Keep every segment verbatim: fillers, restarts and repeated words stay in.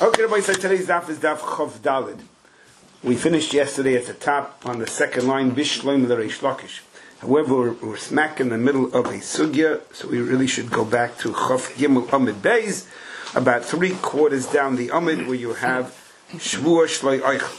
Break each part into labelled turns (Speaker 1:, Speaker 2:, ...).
Speaker 1: Okay, everybody, so today's daf is daf Chav Dalid. We finished yesterday at the top on the second line, Bishloim l'Reish Lakish. However, we're, we're smack in the middle of a sugya, so we really should go back to Chav Gimel Amid Beis, about three quarters down the Amid, where you have Shvuah Shloi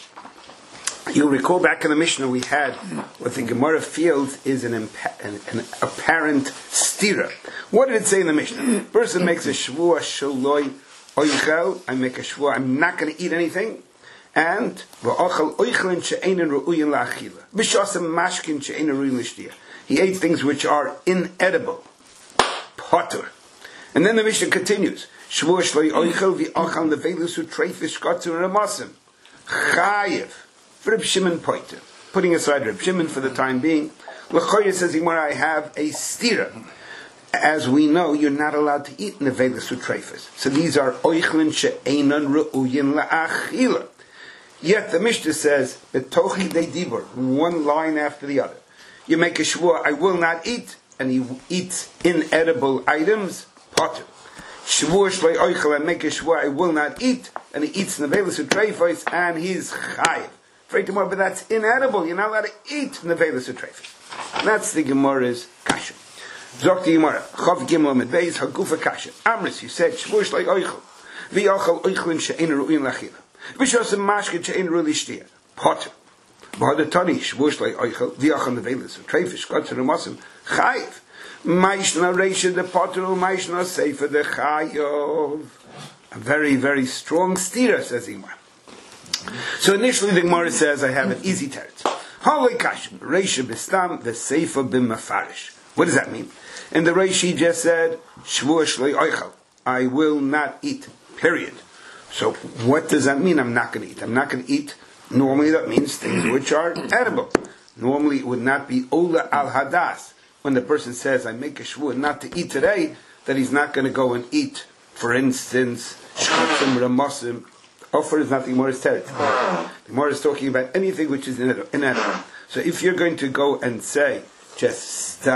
Speaker 1: Eichel. You'll recall back in the Mishnah we had what the Gemara feels is an, impa- an, an apparent stira. What did it say in the Mishnah? A person makes a Shvuah Shloi Oichel, I make a shvuah, I'm not going to eat anything, and v'ochel oichlin she'einen ru'uyin la'achila, v'shosem mashkin she'einen ru'uyin l'shtiyah. He ate things which are inedible, potter. And then the Mishnah continues, shvuah shloi oichel v'ochel nevelus u'treifish kotzer ramasim, chayev, Reb Shimon poiter. Putting aside Reb Shimon for the time being, L'choyer says, I have a stira. As we know, you're not allowed to eat nevelus u'treifus. So these are oichlin she'einan ru'uyin la'achila. Yet the Mishnah says, betochi de dibur, one line after the other. You make a shvuah, I will not eat, and he eats inedible items, potter. Shvuah shloi oichel, I make a shvuah, I will not eat, and he eats nevelus u'treifus, and he's chayiv. Afraid to more, but that's inedible. You're not allowed to eat nevelus u'treifus. That's the Gemara's kasha. Zok the Gemara, Chav Gimel Amid Beis, Hagufa Kasha. Amris, you said, Shvuah Shloi Oichel, V'yochel Oichlin She'ein Ru'in L'achila, V'shosem Mashkin She'ein Ru'in L'shtiyah, Potter. V'hadatani, Shvuah Shloi Oichel, V'yochel Nevelis, V'treifish, Kotzer U'mosim, Chayiv. Ma'ishna Reisha de Potter, Ma'ishna Seifa de Chayiv. A very, very strong stira, says the Gemara. So initially the Gemara says, I have an easy teretz. Haloi Kasha, Reisha B'stam, V'seifa B'mafarish. What does that mean? In the Reishi just said, Shvuah Shloi Oichel, I will not eat, period. So what does that mean? I'm not going to eat. I'm not going to eat. Normally that means things which are edible. Normally it would not be Ola al Hadas. When the person says, I make a Shvuah not to eat today, that he's not going to go and eat, for instance, Shkatzim Ramosim. Offer is not the Gemara's territory. The Gemara is talking about anything which is inedible. So if you're going to go and say, just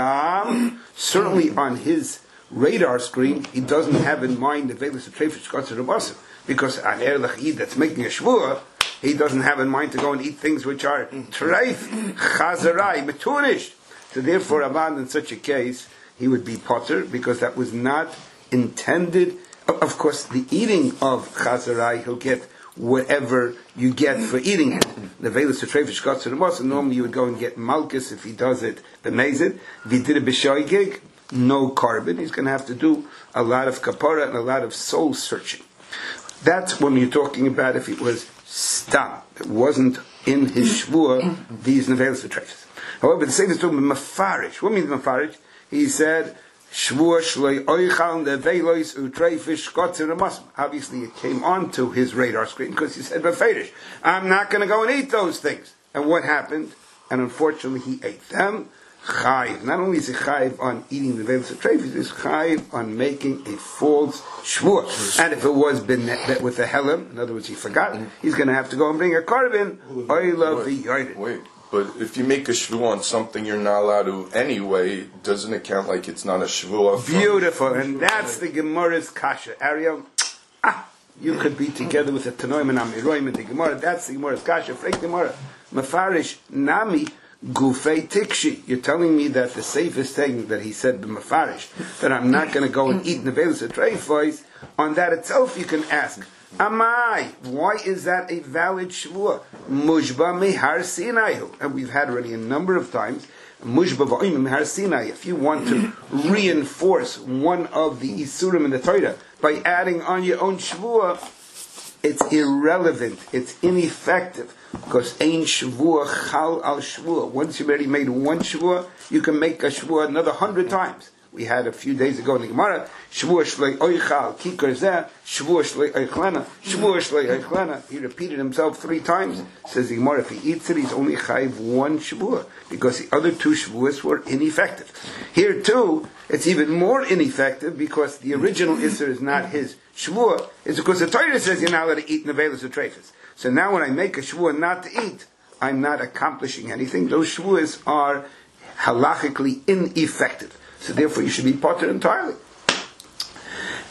Speaker 1: stam, certainly on his radar screen, he doesn't have in mind the Velis of Trefish Kotzer Rabasim, because an Erlach Eid that's making a Shvuah, he doesn't have in mind to go and eat things which are treif, chazarai, meturish. So therefore, Aban, in such a case, he would be potter, because that was not intended. Of course, the eating of chazarai, he'll get whatever you get for eating it. The Velis of Trefish Kotzer Rabasim, normally you would go and get malchus if he does it, b'mezid. If he did a b'shoigig, no carbon. He's going to have to do a lot of kapara and a lot of soul searching. That's when you're talking about if it was stam. It wasn't in his shvuah, these nevelis of Trefish. However, the same is talking about mafarish. What means mafarish? He said, Shvuah shloi oichal nevelos utreifish kotzer ramasm. Obviously, it came onto his radar screen because he said, "Beferish, I'm not going to go and eat those things." And what happened? And unfortunately, he ate them. Chayiv. Not only is he chayiv on eating the nevelos utreifish, he's chayiv on making a false shvuah. And if it was been with a helam, in other words, he forgot, he's going to have to go and bring a korban. Oila v'yoyed.
Speaker 2: Wait. But if you make a shvuah on something you're not allowed to anyway, doesn't it count like it's not a shvuah?
Speaker 1: Beautiful, and that's the Gemara's kasha. Ariel, ah, you could be together with a Tanoim and Amiroim and the Gemara. That's the Gemara's kasha. Freik Gemara, Mefarish Nami Gufei Tikshi. You're telling me that the safest thing that he said the Mefarish, that I'm not going to go and eat nevelis utreifos. On that itself, you can ask. Amai, why is that a valid shvuah? Mushba mehar Sinayu, and we've had already a number of times. Mushba va'im mehar Sinai. If you want to reinforce one of the isurim in the Torah by adding on your own shvuah, it's irrelevant. It's ineffective because ein shvuah chal al shvuah. Once you've already made one shvuah, you can make a shvuah another hundred times. We had a few days ago in the Gemara, Shvuah Shloi Oichal, Kikar Zeh, Shvuah Shloi Oichlena, Shvuah Shloi Oichlena. He repeated himself three times. Says the Gemara, if he eats it, he's only chayiv one Shvuah, because the other two Shvuahs were ineffective. Here too, it's even more ineffective, because the original Isser is not his Shvuah, it's because the Torah says you're not allowed to eat nevelis utreifos. So now when I make a Shvuah not to eat, I'm not accomplishing anything. Those Shvuahs are halachically ineffective. So therefore you should be potter entirely.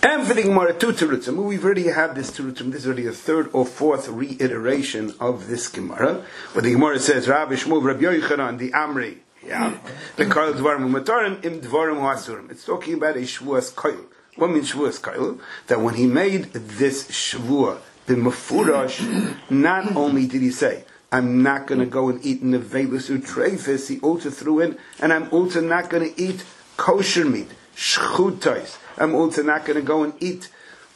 Speaker 1: And for the Gemara, two terutzim. We've already had this terutzim. This is already the third or fourth reiteration of this Gemara, where the Gemara says, Rav Shmuel, Rabbi Yochanan, the Amri, yeah, the Koil Dvarim Umatarim, Im Dvarim Hasurim. It's talking about a Shvuas Koil. What means Shvuas Koil? That when he made this Shvuah, the Mefurash, not only did he say, I'm not going to go and eat Nevelus Utreifis, he also threw in, and I'm also not going to eat kosher meat, Shchutais. I'm also not going to go and eat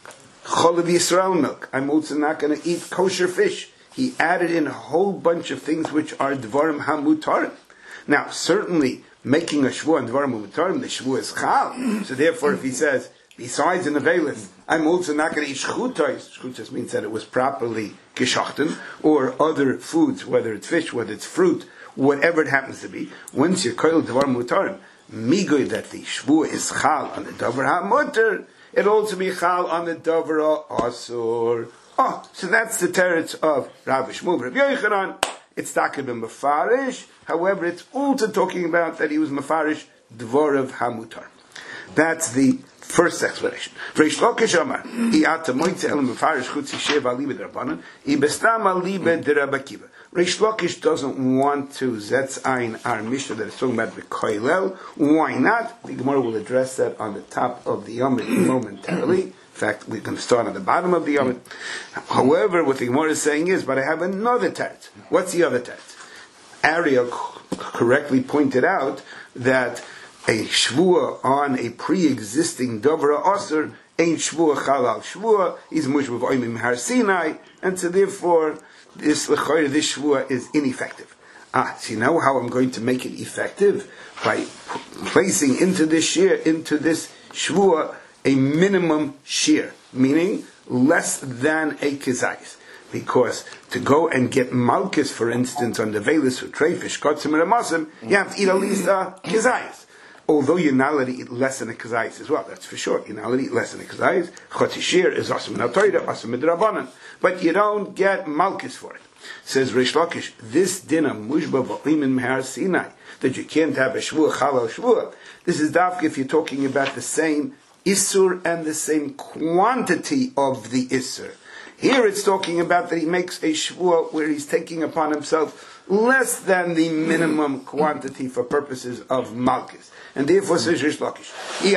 Speaker 1: Cholav Yisrael milk. I'm also not going to eat kosher fish. He added in a whole bunch of things which are Dvarim HaMutarim. Now, certainly, making a Shvuah on Dvarim HaMutarim, the Shvuah is Chal. So therefore, if he says, besides in the Velis, I'm also not going to eat Shchutais. Shchutais means that it was properly geschachten, or other foods, whether it's fish, whether it's fruit, whatever it happens to be. Once you're Koil Dvarim HaMutarim, Migoy that the Shvuah is Chal on the Davar HaMutar, it also be Chal on the Davar HaAsur. Oh, so that's the teretz of Rav Shmuel, Rabbi Yochanan. It's Takib and Mefarish. However, it's also talking about that he was Mefarish Dvorav HaMutar. That's the first explanation. Reish Lakish Amar, I'ata moitze el Mefarish chutzi sheva libe d'Rabbanan, Ibestam al libe d'Rabbi Akiva. Reish Lakish doesn't want to zetz ein our Mishnah that is talking about the Koilel. Why not? The Gemara will address that on the top of the Yomit momentarily. In fact, we're going to start on the bottom of the Yomit. However, what the Gemara is saying is, but I have another teretz. What's the other teretz? Ariel correctly pointed out that a shvuah on a pre-existing Dovra Osir ain't shvuah Chalal shvuah, is mushvav oimim Har Sinai, and so therefore this l'chayr, this shvuah is ineffective. Ah, see now how I'm going to make it effective? By p- placing into this shear, into this shvuah, a minimum shear, meaning less than a kizayis. Because to go and get malchus, for instance, on the velis or trefish, kotzim and amasim, you have to eat at least a kizayis. Although you're not allowed to eat less than a kazayis as well, that's for sure. You're not allowed to eat less than a kazayis. Chotishir is asim natoida, asim midrabanan. But you don't get malchus for it. Says Reish Lakish, this dinner, mushba v'oimin mehar Sinai, that you can't have a shvuah, chalal shvuah. This is dafka if you're talking about the same isur and the same quantity of the isur. Here it's talking about that he makes a shvuah where he's taking upon himself less than the minimum quantity for purposes of malchus. And therefore says Reish Lakish,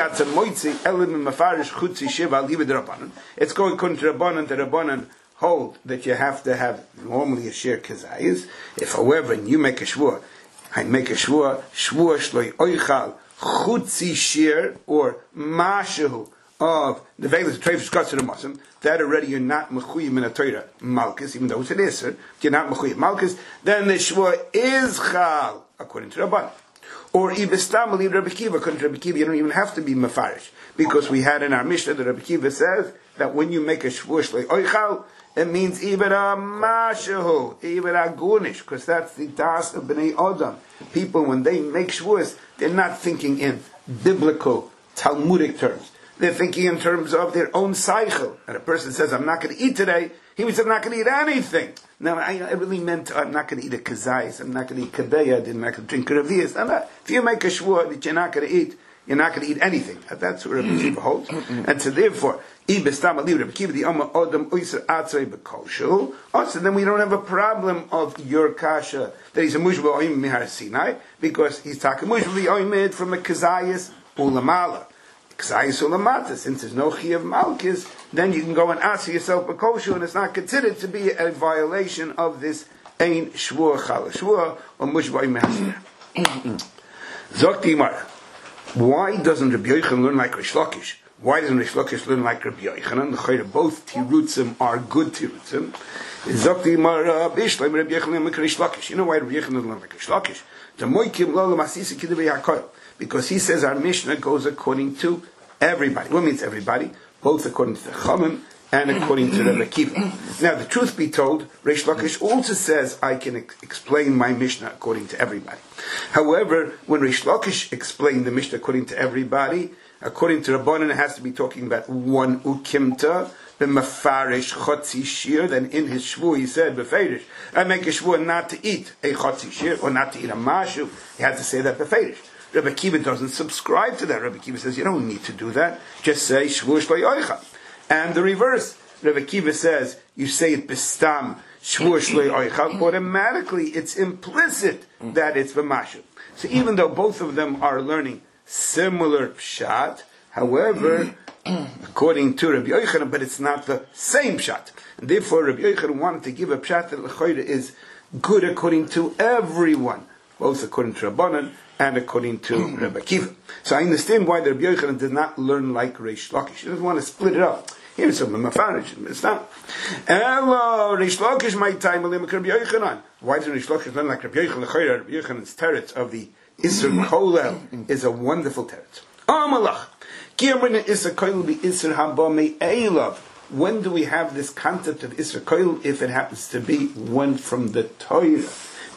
Speaker 1: it's going contra Rabbanan, the Rabbanan hold that you have to have normally a share kazayis. If however you make a shvuah, I make a shvuah, shvuah shloi oichal chutzi shir or mashahu of the veilus trefish katzir masim, that already you're not mechuyim in a Torah malchus, even though it's an iser, you're not mechuyim malchus, then the shvuah is chal according to Rabban. Or ibestam ali Rabbi Akiva, according to Rabbi Akiva, you don't even have to be mefarish, because we had in our Mishnah that Rabbi Akiva says that when you make a shvuah shloi oichal, it means even a mashahu, even a gunish, because that's the das of Bnei Adam. People, when they make shvuahs, they're not thinking in biblical, Talmudic terms. They're thinking in terms of their own cycle. And a person says, I'm not going to eat today, he means I'm not going to eat anything. Now, I, I really meant I'm not going to eat a kazayis, I'm not going to eat kadeya, I'm not going to drink raviyas. If you make a shvuah that you're not going to eat, you're not going to eat anything. That's what Rabbi Akiva holds. And so therefore, also then we don't have a problem of your kasha, that he's a mushba oim mihar Sinai, because he's talking mushba oimid from a kazayis ulamala. Kazayis ulamata, since there's no chi of malchus, then you can go and ask yourself a kosher, and it's not considered to be a violation of this ein shvuah chala shvuah or mushba oim mihar Sinai. Zokti Imara. Why doesn't Rabbi Yochanan learn like Reish Lakish? Why doesn't Reish Lakish learn like Rabbi Yochanan? The chayre, both tirutzim are good tirutzim. Zakti Mara Bishleim Rabbi Yochanan like Reish Lakish. You know why Rabbi Yochanan learn like Reish Lakish? The moikim lo l'masisi kiduvei hakoil, because he says our Mishnah goes according to everybody. What means everybody? Both according to the Chachamim and according to Rabbi Akiva. Now, the truth be told, Reish Lakish also says I can ex- explain my Mishnah according to everybody. However, when Reish Lakish explained the Mishnah according to everybody, according to Rabbanan, it has to be talking about one ukimta, the mafarish chotzi shir. Then in his shvuah he said, beferish, I make a shvuah not to eat a chotzi shir or not to eat a mashu. He had to say that beferish. Rabbi Akiva doesn't subscribe to that. Rabbi Akiva says, you don't need to do that. Just say, Shvuah Shlo Yoichal. And the reverse. Rabbi Akiva says, you say it Bistam, Shvuah Shlo Yoichal, automatically it's implicit that it's B'mashu. So even though both of them are learning similar pshat, however, according to Rabbi Yochanan, but it's not the same pshat. And therefore, Rabbi Yochanan wanted to give a pshat that l'chayra is good according to everyone, both according to Rabbanan and according to Rabbi Akiva. So I understand why the Rabbi Yochanan did not learn like Reish Lakish. He doesn't want to split it up. Here's some Mafarij, it's not. Hello, Reish Lakish, my time, Rabbi Yochanan. Why does Reish Lakish learn like Rabbi Yochanan? L'chayra, Rabbi Yochanan's teretz of the Isser Kolel is a wonderful teretz. Amalach. When do we have this concept of Isser Koil if it happens to be one from the Torah?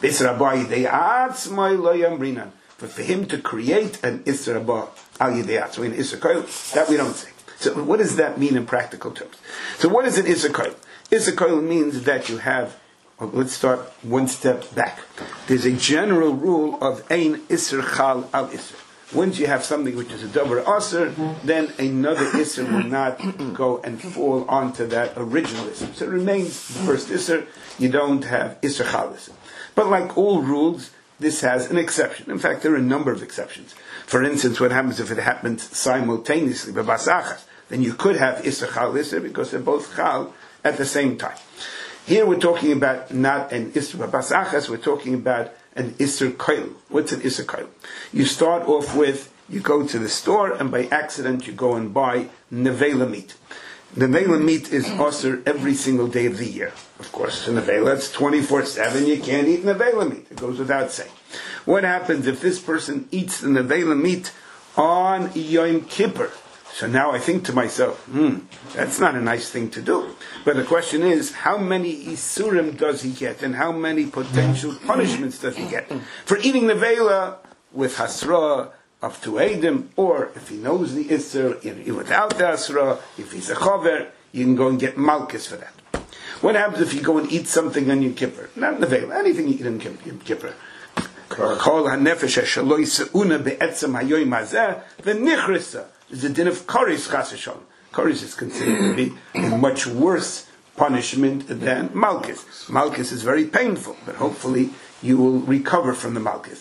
Speaker 1: But for him to create an Isser Abba al Yidei so in Isser Koil, that we don't say. So what does that mean in practical terms? So what is an Isser Koil? Isser Koil means that you have, well, let's start one step back. There's a general rule of Ein Isser Chal al Isser. Once you have something which is a davar aser, then another isser will not go and fall onto that original isser. So it remains the first isser. You don't have isser chal isser. But like all rules, this has an exception. In fact, there are a number of exceptions. For instance, what happens if it happens simultaneously, b'basachas? Then you could have isser chal isser because they're both chal at the same time. Here we're talking about not an isser b'basachas, we're talking about an Isser Koil. What's an Isser Koil? You start off with, you go to the store and by accident you go and buy Nevela meat. Nevela meat is Osir every single day of the year. Of course, Nevela, it's twenty-four seven, you can't eat Nevela meat. It goes without saying. What happens if this person eats the Nevela meat on Yom Kippur? So now I think to myself, hmm, that's not a nice thing to do. But the question is, how many isurim does he get, and how many potential punishments does he get for eating nevela with hasra up to Eidim, or if he knows the isur, without the hasra, if he's a chover, you can go and get malchus for that. What happens if you go and eat something on Yom Kippur? Not nevela, anything you eat on Yom Kippur. Kol hanefesh shelo yiseuna be'etzem hayoyim hazeh v'nichrisa. There's a din of karis chas v'shalom. Karis is considered to be a much worse punishment than malchus. Malchus is very painful, but hopefully you will recover from the malchus.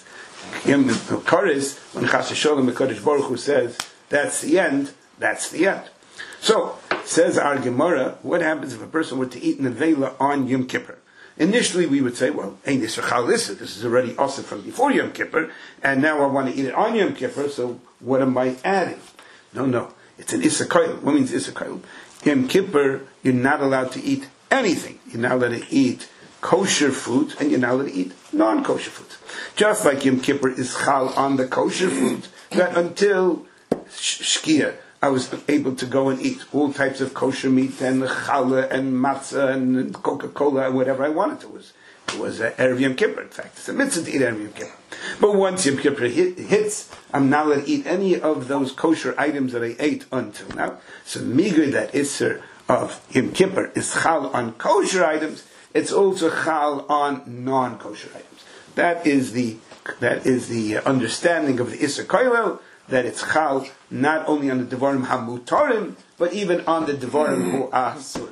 Speaker 1: Karis, when chas v'shalom, the Kadosh Baruch Hu says, that's the end, that's the end. So, says our Gemara, what happens if a person were to eat nevela on Yom Kippur? Initially we would say, well, Ein Isser Chal Isser, this is already also from before Yom Kippur, and now I want to eat it on Yom Kippur, so what am I adding? No, no. It's an Isser Koil. What means Isser Koil? Yom Kippur, you're not allowed to eat anything. You're not allowed to eat kosher food, and you're not allowed to eat non-kosher food. Just like Yom Kippur is chal on the kosher food, that until Shkia, I was able to go and eat all types of kosher meat, and challah, and matzah, and Coca-Cola, and whatever I wanted. It was It was uh, Erev Yom Kippur, in fact. It's a mitzvah to eat Erev Yom Kippur. But once Yom Kippur hit, hits, I'm not allowed to eat any of those kosher items that I ate until now. So migr, that Isser of Yom Kippur, is chal on kosher items. It's also chal on non-kosher items. That is the that is the understanding of the Isser Koilel, that it's chal not only on the Devarim HaMutarim, but even on the Devarim Hu Asurim.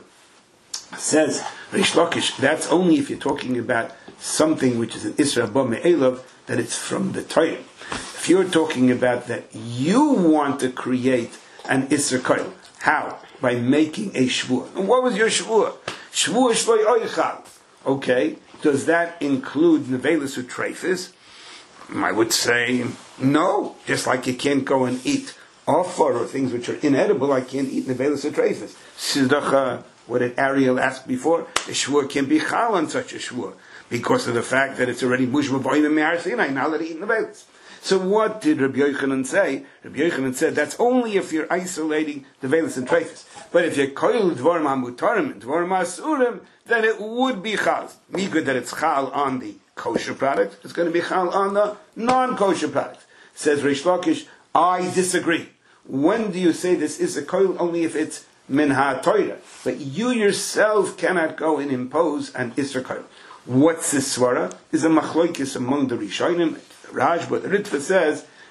Speaker 1: Says Reish Lakish, that's only if you're talking about something which is an Isra Abba Me'elav, that it's from the Torah. If you're talking about that you want to create an Isra Koil, how? By making a Shvuah. And what was your Shvuah? Shvuah Shloi Oichal. Okay, does that include Nevelis Utrefis? I would say no. Just like you can't go and eat offer or things which are inedible, I can't eat Nevelis Utrefis. Sidacha. What did Ariel ask before? A shvuah can be chal on such a shvuah because of the fact that it's already mushma b'oim and me'ar sinai. Now let it eat nevelis. So what did Rabbi Yochanan say? Rabbi Yochanan said that's only if you're isolating nevelis and treifis. But if you're koil dvarim hamutarim and dvarim asurim, then it would be chal. Me good that it's chal on the kosher product. It's going to be chal on the non-kosher product. Says Reish Lakish, I disagree. When do you say this is a koil? Only if it's min ha-Torah. But you yourself cannot go and impose an Isser Koil. What's this svara? Is a machloikis among the Rishonim. Rajba, the Ritva says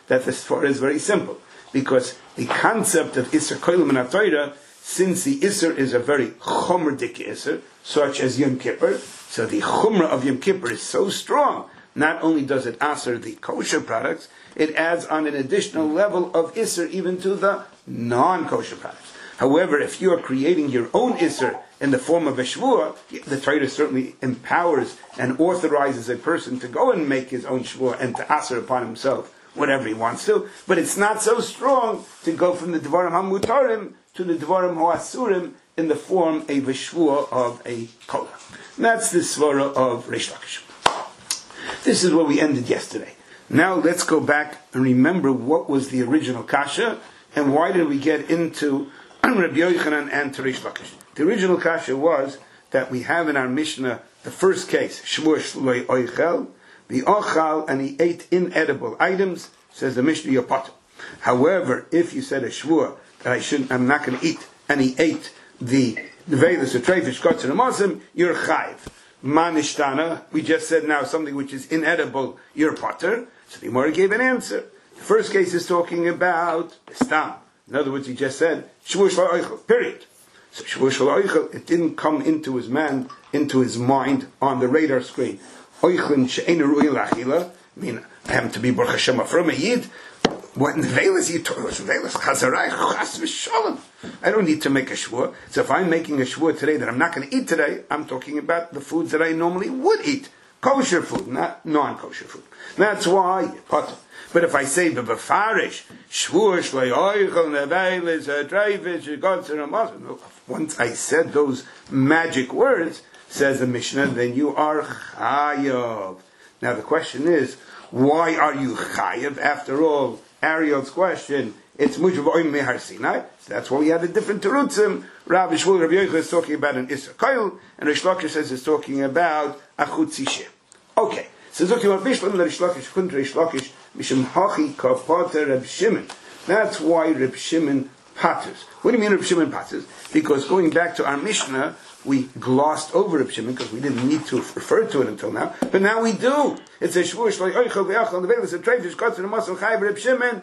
Speaker 1: that the Sfara is very simple. Because the concept of Isser Koilim in HaTorah, since the Isser is a very Chomerdik Isser, such as Yom Kippur, so the Chumrah of Yom Kippur is so strong, not only does it answer the kosher products, it adds on an additional level of Isser even to the non-kosher products. However, if you are creating your own Isser in the form of a Shvuah, the Torah certainly empowers and authorizes a person to go and make his own Shvuah and to answer upon himself whatever he wants to, but it's not so strong to go from the Dvarim HaMutarim to the Dvarim HaAsurim in the form of a Shvuah of a Kola. And that's the Svara of Reish Lakish. This is where we ended yesterday. Now let's go back and remember what was the original Kasha and why did we get into Rabbi Yochanan and Reish Lakish. The original Kasha was that we have in our Mishnah the first case, Shvuah Shloi Oichel, the Ochal, and he ate inedible items, says the Mishnah Yopat. However, if you said a Shvuah that I shouldn't, I'm not going to eat, and he ate the the Vedas, the Trefish, Kotzer, and Mosim, you're Chayiv. Manishtana, we just said now something which is inedible, you're Potter. So the Gemara gave an answer. The first case is talking about Stam. In other words, he just said, Shvuah Shlo Oichel, period. So Shvuah Shlo Oichel, it didn't come into his man, into his mind on the radar screen. Oichlin she'enu ru'il achila. I mean, I happen to be Baruch Hashem from a Yid. What in the Velas you told us? Velas Chazarai Chas v'Shalom. I don't need to make a shvuah. So if I'm making a shvuah today that I'm not going to eat today, I'm talking about the foods that I normally would eat, kosher food, not non-kosher food. That's why. But if I say b'befarish shvuah shlei oichel nevelis adreivish godzer amazon, once I said those magic words, says the Mishnah, then you are chayav. Now the question is, why are you chayav? After all, Ariel's question, it's Mujhav Oim Mehar Sinai. So that's why we had a different terutzim. Rabbi Shmuel Rabbi Yochanan is talking about an Isser Koil, and Reish Lakish says it's talking about a Chutzi Shir. Okay, so Zuki Rabbi Shmuel Reish Lakish couldn't Reish Lakish Mishum Hachi Kapater Reb Shimon. That's why Reb Shimon patters. What do you mean Reb Shimon patters? Because going back to our Mishnah, we glossed over Reb Shimon because we didn't need to refer to it until now, but now we do. It says Shvuah Shloi Oichel Ve'achal the Ve'las Trefish Kotzer and Masel Chayiv Reb Shimon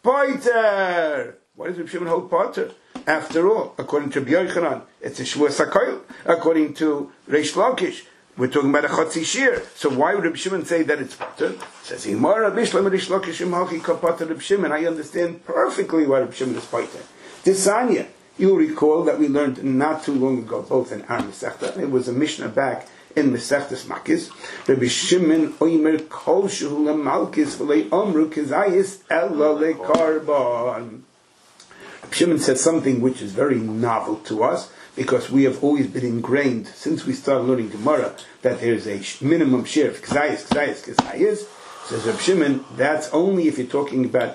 Speaker 1: Poiter. Why does Reb Shimon hold Poiter? After all, according to Rabbi Yochanan, it's a Shvuah Sakoil. According to Reish Lakish, we're talking about a Chotzi Shir. So why would Reb Shimon say that it's Poiter? Says Imar Rabbi Shlomo Reish Lakish Imhachi Kapater Reb Shimon. I understand perfectly why Reb Shimon is Poiter. Tisanya. You'll recall that we learned not too long ago, both in our Masechta. It was a Mishnah back in Masechtas Makis. Rabbi Shimon Oimer Kol Shehu LeMalkis V'Lei Omru Kizayis Ella LeKarban. Rabbi Shimon said something which is very novel to us, because we have always been ingrained, since we started learning Gemara, that there is a minimum share of Kizayis, Kizayis, Kizayis. Says Rabbi Shimon, that's only if you're talking about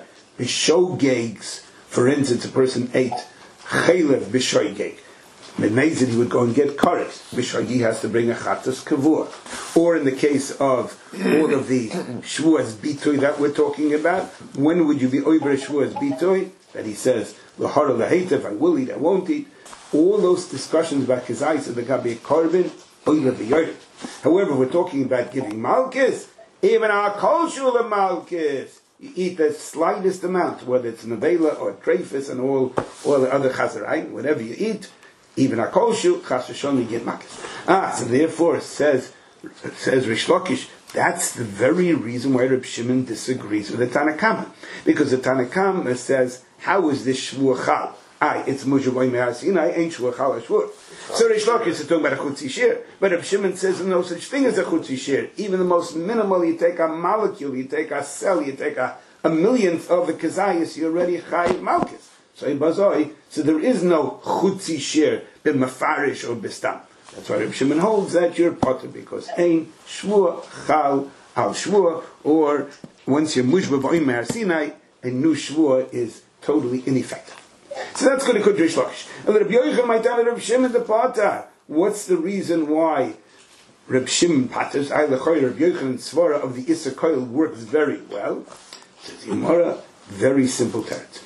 Speaker 1: B'Shogegs. For instance, a person ate Chaylev b'shoygeg. Menezid, he would go and get kares. B'shoygeg has to bring a chatas kavur. Or in the case of all of the shvuas bitoy that we're talking about, when would you be oiber shvuas bitoy? That he says, l'hara l'heitev, I will eat, I won't eat. All those discussions about kizayis and the gabi korban, oiler v'yoyr. However, we're talking about giving malchus, even our kol shul of malchus. You eat the slightest amount, whether it's nevela or treifus and all, all the other chazarayim, whatever you eat, even a koshu, chas v'shon, you get makkis. Ah, so therefore, says says Reish Lakish, that's the very reason why Reb Shimon disagrees with the Tanakama. Because the Tanakama says, how is this shvuah chal? Aye, it's mujavoy me'ar sinai, ain't shvuah chal a shvuah. So Reish Lakish is talking about a chutzi shir, but Reb Shimon says no such thing as a chutzi shir. Even the most minimal, you take a molecule, you take a cell, you take a, a millionth of the kazayas, you're already chayiv malchus. So bazoi, so there is no chutzi shir b'mafarish or b'stam. That's why Reb Shimon holds that you're potter, because ein shvuah chal al shvuah, or once you're mushba b'oim me'ar sinai, a new shvuah is totally ineffective. So that's going to go to Reish Lakish. And Rabbi Yochanan might tell Reb Shimon the Pater. What's the reason why Reb Shimon Paters, I lechoy Reb Yochanan Svara of the Isser Koil works very well? Says Yomara, very simple teretz.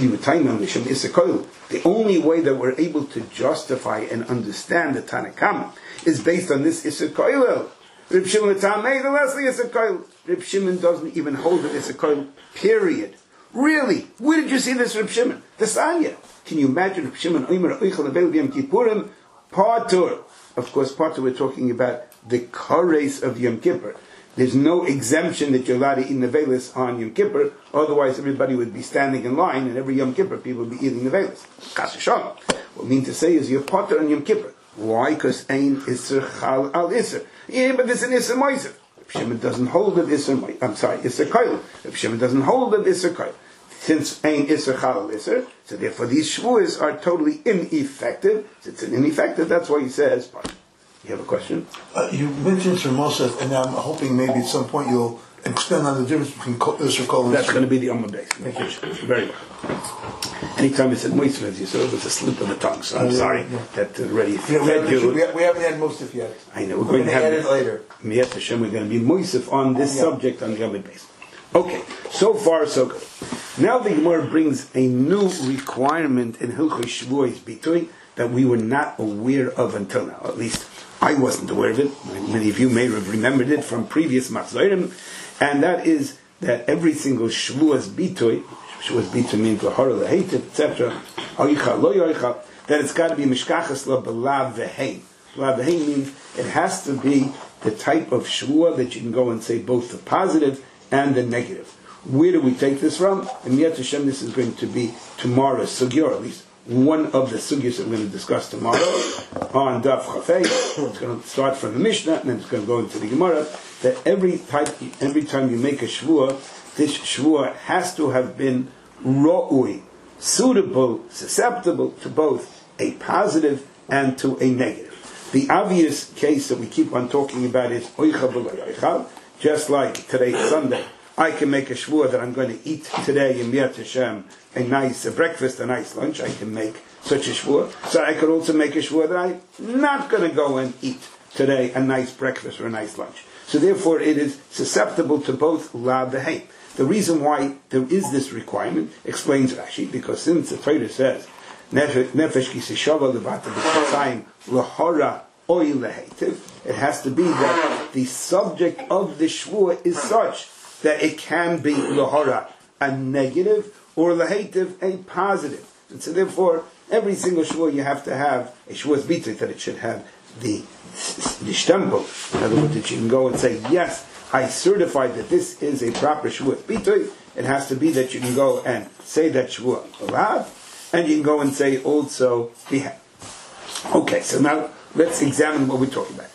Speaker 1: The only way that we're able to justify and understand the Tanakama is based on this Isser Koil. Reb Shimon Tamei, the Leslie is a koil. Reb Shimon doesn't even hold it as a koil, period. Really? Where did you see this, Reb Shimon? The Sanya. Can you imagine Reb Shimon, Omer, Oichel, Avel, Yom Kippurim, Patur? Of course, Patur, we're talking about the kares of Yom Kippur. There's no exemption that you're allowed to eat nevelis on Yom Kippur, otherwise everybody would be standing in line, and every Yom Kippur people would be eating nevelis. Chas v'shalom. What I mean to say is you're Patur on Yom Kippur. Why? Because Ein Isser Chal Al Isser. Yeah, but there's an Isser Moiser. Reb Shimon doesn't hold it Isser Moiser. I'm sorry, Isser Koil. Reb Shimon doesn't hold it Isser Koil. Since Ein Isser Chal Al Isser, so therefore these shvuas are totally ineffective. Since it's ineffective, that's why he says Patur. You have a question?
Speaker 3: Uh, you mentioned Sir Moshe, and I'm hoping maybe at some point you'll expand on the difference between Isser Kol and
Speaker 1: That's going to be the Ummah base. Very well. Anytime I said Moisef, as you saw, it was a slip of the tongue. So I'm uh, sorry yeah. that already
Speaker 3: yeah, we, haven't, you. We, we haven't had Mosef yet.
Speaker 1: I know. We're,
Speaker 3: we're
Speaker 1: going to have
Speaker 3: add it later.
Speaker 1: Miyat Hashem, we're going to be Moisef on this yeah. subject on the Ummah base. Okay, so far so good. Now the Gemara brings a new requirement in Hilchos Shavuos Bitui that we were not aware of until now. At least I wasn't aware of it. Many of you may have remembered it from previous Machzorim, and that is that every single Shavuos Bitui, Shavuos Bitui means Lahara Lahativ, et cetera, Oicha Lo Yoicha, that it's got to be Mishkachas La B'Lav V'Hein. B'Lav V'Hein means it has to be the type of Shavuot that you can go and say both the positive and the negative. Where do we take this from? And Miyat Hashem, this is going to be tomorrow's sugya, or at least one of the sugyas that we're going to discuss tomorrow on Daf Chafei. It's going to start from the Mishnah, and then it's going to go into the Gemara. That every type, every time you make a shvuah, this shvuah has to have been ro'ui, suitable, susceptible to both a positive and to a negative. The obvious case that we keep on talking about is oicha b'lo yoichal. Just like today, Sunday, I can make a shvuah that I'm going to eat today in Miyat Hashem a nice a breakfast, a nice lunch. I can make such a shvuah. So I could also make a shvuah that I'm not going to go and eat today a nice breakfast or a nice lunch. So therefore, it is susceptible to both la v'hein. The reason why there is this requirement explains Rashi, because since the Torah says nefesh ki seshava levata b'chatzayim lahora oy lehetiv, it has to be that the subject of the shvuah is such that it can be lahora, a negative, or lahativ, a positive. And so therefore, every single shvuah you have to have a shvuah's bitui, that it should have the the shtempel. In other words, that you can go and say, yes, I certify that this is a proper shvuah's bitui. It has to be that you can go and say that shvuah aloud, and you can go and say also biha. Okay, so now let's examine what we're talking about.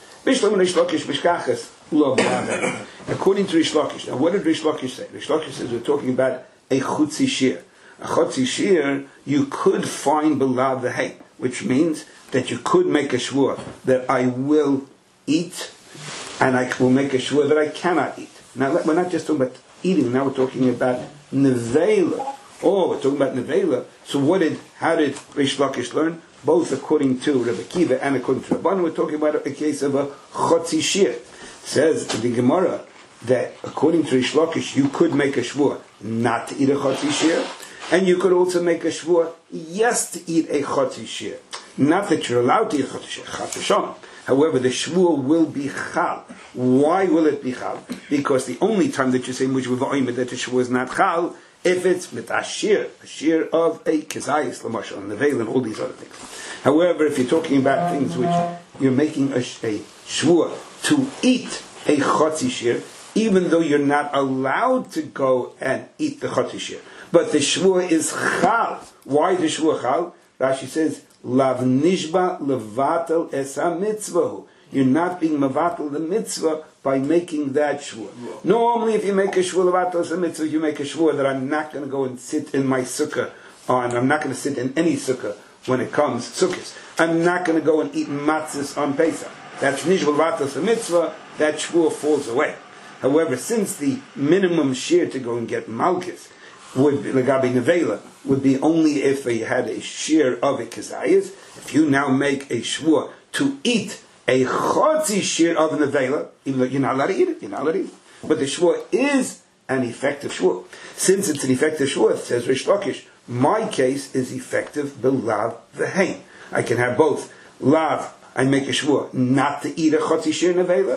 Speaker 1: According to Rish Lakish, now what did Rish Lakish say? Rish Lakish says we're talking about a chutzi shir. A chutzi shir, you could find belav v'hei, which means that you could make a shvuah that I will eat, and I will make a shvuah that I cannot eat. Now we're not just talking about eating. Now we're talking about nevela. Oh, we're talking about nevela. So what did? How did Rish Lakish learn? Both according to Rebbe Kiva and according to Rabban, we're talking about a case of a chotzi shir. Says the Gemara that according to Rish Lakish, you could make a shvuah not to eat a chotzi shir, and you could also make a shvuah yes to eat a chotzi shir. Not that you're allowed to eat a chotzi shir, chas v'shalom. However, the shvuah will be chal. Why will it be chal? Because the only time that you say mujva v'oimed that the shvuah is not chal, if it's with a shir, a shir of a kezayis, l'mashal, and the veil, and all these other things. However, if you're talking about things which you're making a, a shvuah to eat a chotzi shir, even though you're not allowed to go and eat the chotzi shir, but the shvuah is chal. Why the shvuah chal? Rashi says, lav nishba levatel es ha-mitzvahu. You're not being mevatel the mitzvah by making that shvuah. Normally, if you make a shvuah levatel es ha-mitzvah, you make a shvuah that I'm not going to go and sit in my sukkah on, I'm not going to sit in any sukkah when it comes sukkahs. I'm not going to go and eat matzahs on Pesach. That's nishba levatel es ha-mitzvah, that shvuah falls away. However, since the minimum share to go and get malchus would be, legabi nevela, would be only if you had a share of a kezayis, if you now make a shvuah to eat a chotzi share of nevela, even though you're not allowed to eat it, you're not allowed to eat it. But the shvuah is an effective shvuah. Since it's an effective shvuah, says Rish Lakish, my case is effective belav v'hein. I can have both. Lav, I make a shvuah not to eat a chotzi share nevela,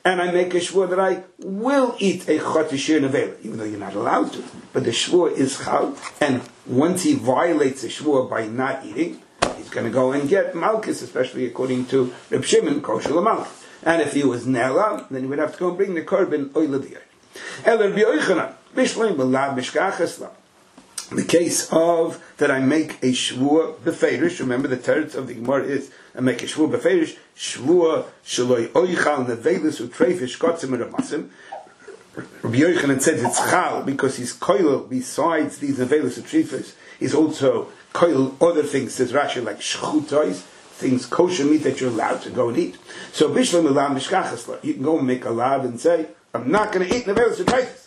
Speaker 1: and I make a shvua that I will eat a chati shir nevela, even though you're not allowed to. But the shvua is chal, and once he violates the shvua by not eating, he's going to go and get malchus, especially according to Reb Shimon, kosher l'malchus. And if he was nela, then he would have to go and bring the korban oila diyar. Eler b'yoichanan, bishloim b'lav mishkachas la. The case of that I make a shvua beferish. Remember the teretz of the Gemara is I make a shvua beferish. Shvua shaloi oichal nevelis utreifish kotzim eramasim. Rabbi Yochanan said it's chal because he's koil. Besides these nevelis utreifis, he's also koil other things. Says Rashi like shchutais, things kosher meat that you're allowed to go and eat. So bishlam elam mishkachas. You can go and make a lav and say I'm not going to eat nevelis utreifis.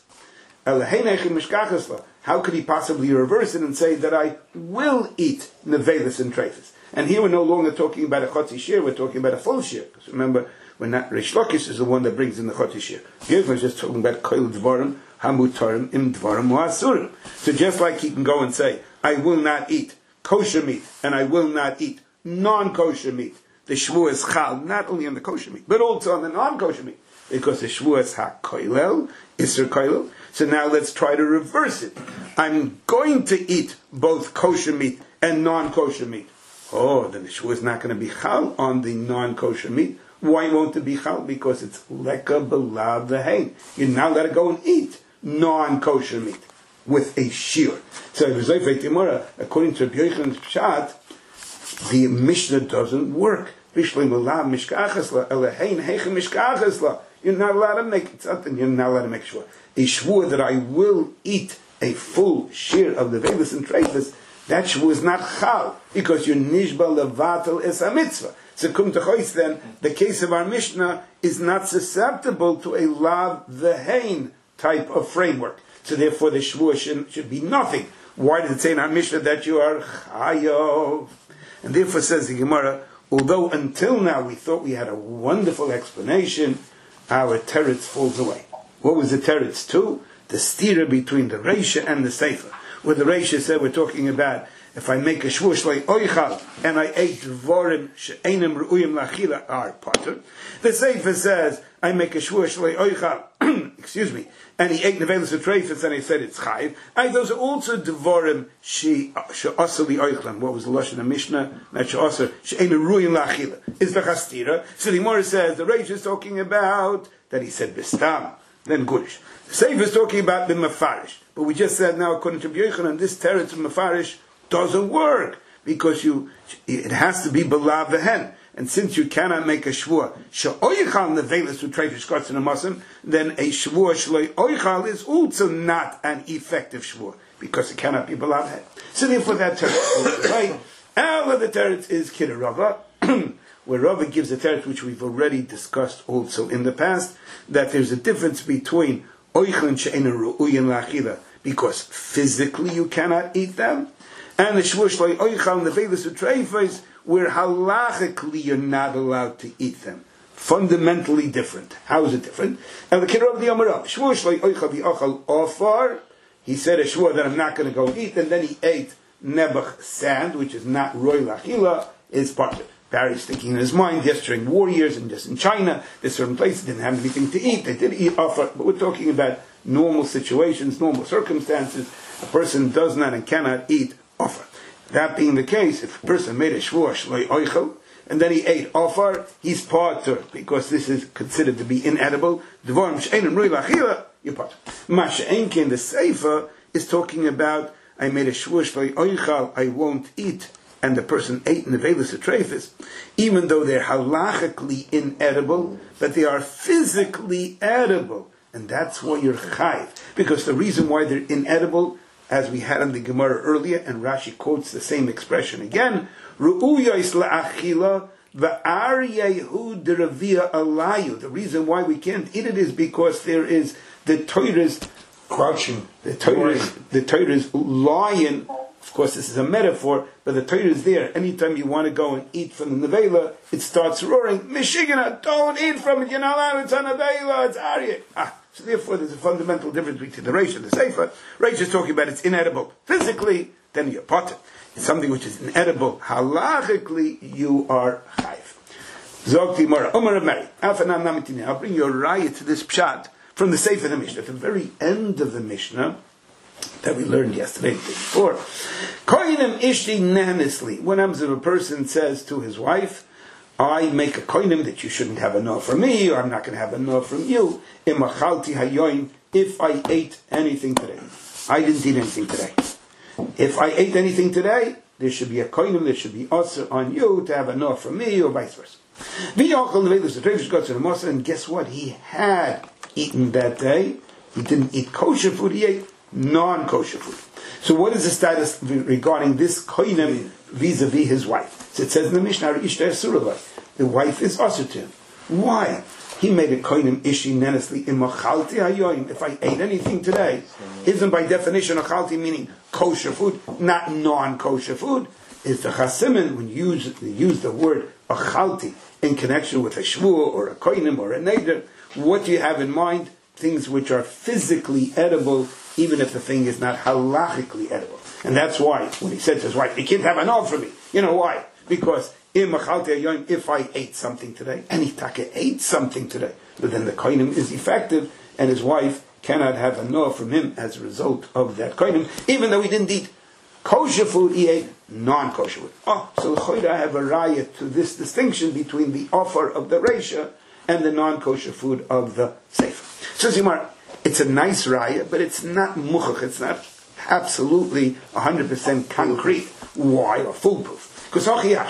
Speaker 1: How could he possibly reverse it and say that I will eat nevelis and treifis? And here we're no longer talking about a chotzi shir, we're talking about a full shir. Because remember, we're not, Reish Lakish is the one that brings in the chotzi shir. Here we're just talking about koil dvarim, hamutarim, im dvarim, muasurim. So just like he can go and say, I will not eat kosher meat, and I will not eat non-kosher meat. The shvua is chal, not only on the kosher meat, but also on the non-kosher meat. Because the shvua is ha-koilel, isser koilel. So now let's try to reverse it. I'm going to eat both kosher meat and non-kosher meat. Oh, then the shvua is not going to be chal on the non-kosher meat. Why won't it be chal? Because it's leka belav v'hein. You're not allowed to go and eat non-kosher meat with a shear. So according to Rabbi Yochanan's pshat, the Mishnah doesn't work. You're not allowed to make something. You're not allowed to make shvua. A shvua that I will eat a full share of the velis and treifis, that shvua is not chal because you're nishba levatel es a mitzvah. So kum techois, then the case of our Mishnah is not susceptible to a lav vehein type of framework. So therefore, the shvua should, should be nothing. Why did it say in our Mishnah that you are chayov? And therefore, says the Gemara, although until now we thought we had a wonderful explanation, our teretz falls away. What was the teretz to? The stira between the Reisha and the Sefer. Where the Reisha said we're talking about if I make a shvua shlei oichal and I ate dvorim she'enim ru'uyim lachila are potter. The Sefer says I make a shvua shlei oichal, excuse me, and he ate nevelis utreifis and he said it's chayiv. And those are also dvorim she'asar li oichlan. What was the lashon of Mishnah? That she'asar she'enim ru'uyim lachila is the chastira. So the Gemara says the Reisha is talking about that he said bistam. Then Gudish. The Sefer is talking about the Mefarish. But we just said now, according to Yochanan, this teretz of Mefarish doesn't work. Because you, it has to be Belav Vehen. And since you cannot make a Shvua, Sha'oyichal Nevelis Utreifish Kotzen Amasim, then a Shvua Shloi Oyichal is also not an effective Shvua. Because it cannot be Belav Vehen. So therefore that teretz is right. All of the teretz is Kidder Rava. Where Rava gives a teretz which we've already discussed also in the past, that there's a difference between oichlin she'einu ru'uyin la'achila, because physically you cannot eat them, and the shvua shloi oichal nevelis utreifos, where halachically you're not allowed to eat them. Fundamentally different. How is it different? And the Kirov the Amarav, shvua shloi oichal v'achal ofar, he said a shvua that I'm not going to go eat, and then he ate nebuch sand, which is not roy la'achila, is part of it. Barry's thinking in his mind, yes, during war years and just in China, there's certain places didn't have anything to eat. They did eat offer, but we're talking about normal situations, normal circumstances. A person does not and cannot eat offer. That being the case, if a person made a shvua shloi oichel, and then he ate offer, he's parter, because this is considered to be inedible. Dvorim she'enim rui la'achila, you're parter. Ma she'enke in the Sefer is talking about, I made a shvua shloi oichel, I won't eat, and the person ate nevelis utreifis, even though they're halachically inedible, but they are physically edible. And that's why you're chayiv. Because the reason why they're inedible, as we had in the Gemara earlier, and Rashi quotes the same expression again, ru'uyos la'achila va'aryehu deravia alayu. The reason why we can't eat it is because there is the Torah's
Speaker 3: crouching.
Speaker 1: The Torah's, the Torah's lion. Of course, this is a metaphor, but the Torah is there. Anytime you want to go and eat from the nevela, it starts roaring, Mishigana, don't eat from it, you're not allowed, it's a nevela, it's aryeh. Ah, so therefore there's a fundamental difference between the Reish and the Sefer. Reish is talking about it's inedible. Physically, then you're potter. It's something which is inedible. Halachically, you are chayv. Zogti Mora, Omar Mary, Alfanam Namitini. I'll bring you a riot to this pshat from the Sefer of the Mishnah, at the very end of the Mishnah that we learned yesterday before. Koinim ishti nanisli. What happens if a person says to his wife, I make a koinim that you shouldn't have enough from me, or I'm not going to have enough from you. Imachalti hayoim, if I ate anything today. I didn't eat anything today. If I ate anything today, there should be a koinim that should be also on you to have enough from me, or vice versa. And guess what? He had eaten that day. He didn't eat kosher food, he ate non-kosher food. So what is the status regarding this koinim vis-a-vis his wife? So it says in the Mishnah, the wife is usher to him. Why? He made a koinim ishi nenesli imachalti hayoim. If I ate anything today, isn't by definition achalti meaning kosher food, not non-kosher food. It's the chasimin when you use, you use the word achalti in connection with a shvuah or a koinim or a neder. What do you have in mind? Things which are physically edible, even if the thing is not halachically edible. And that's why, when he said to his wife, you can't have enough for me. You know why? Because if I ate something today, and he taka ate something today, but then the koinim is effective, and his wife cannot have enough from him as a result of that koinim, even though he didn't eat kosher food, he ate non-kosher food. Oh, so I have a raya to this distinction between the offer of the reisha and the non-kosher food of the sefer. So Zimar, it's a nice raya, but it's not muchach, it's not absolutely one hundred percent concrete. Why? Or foolproof. Because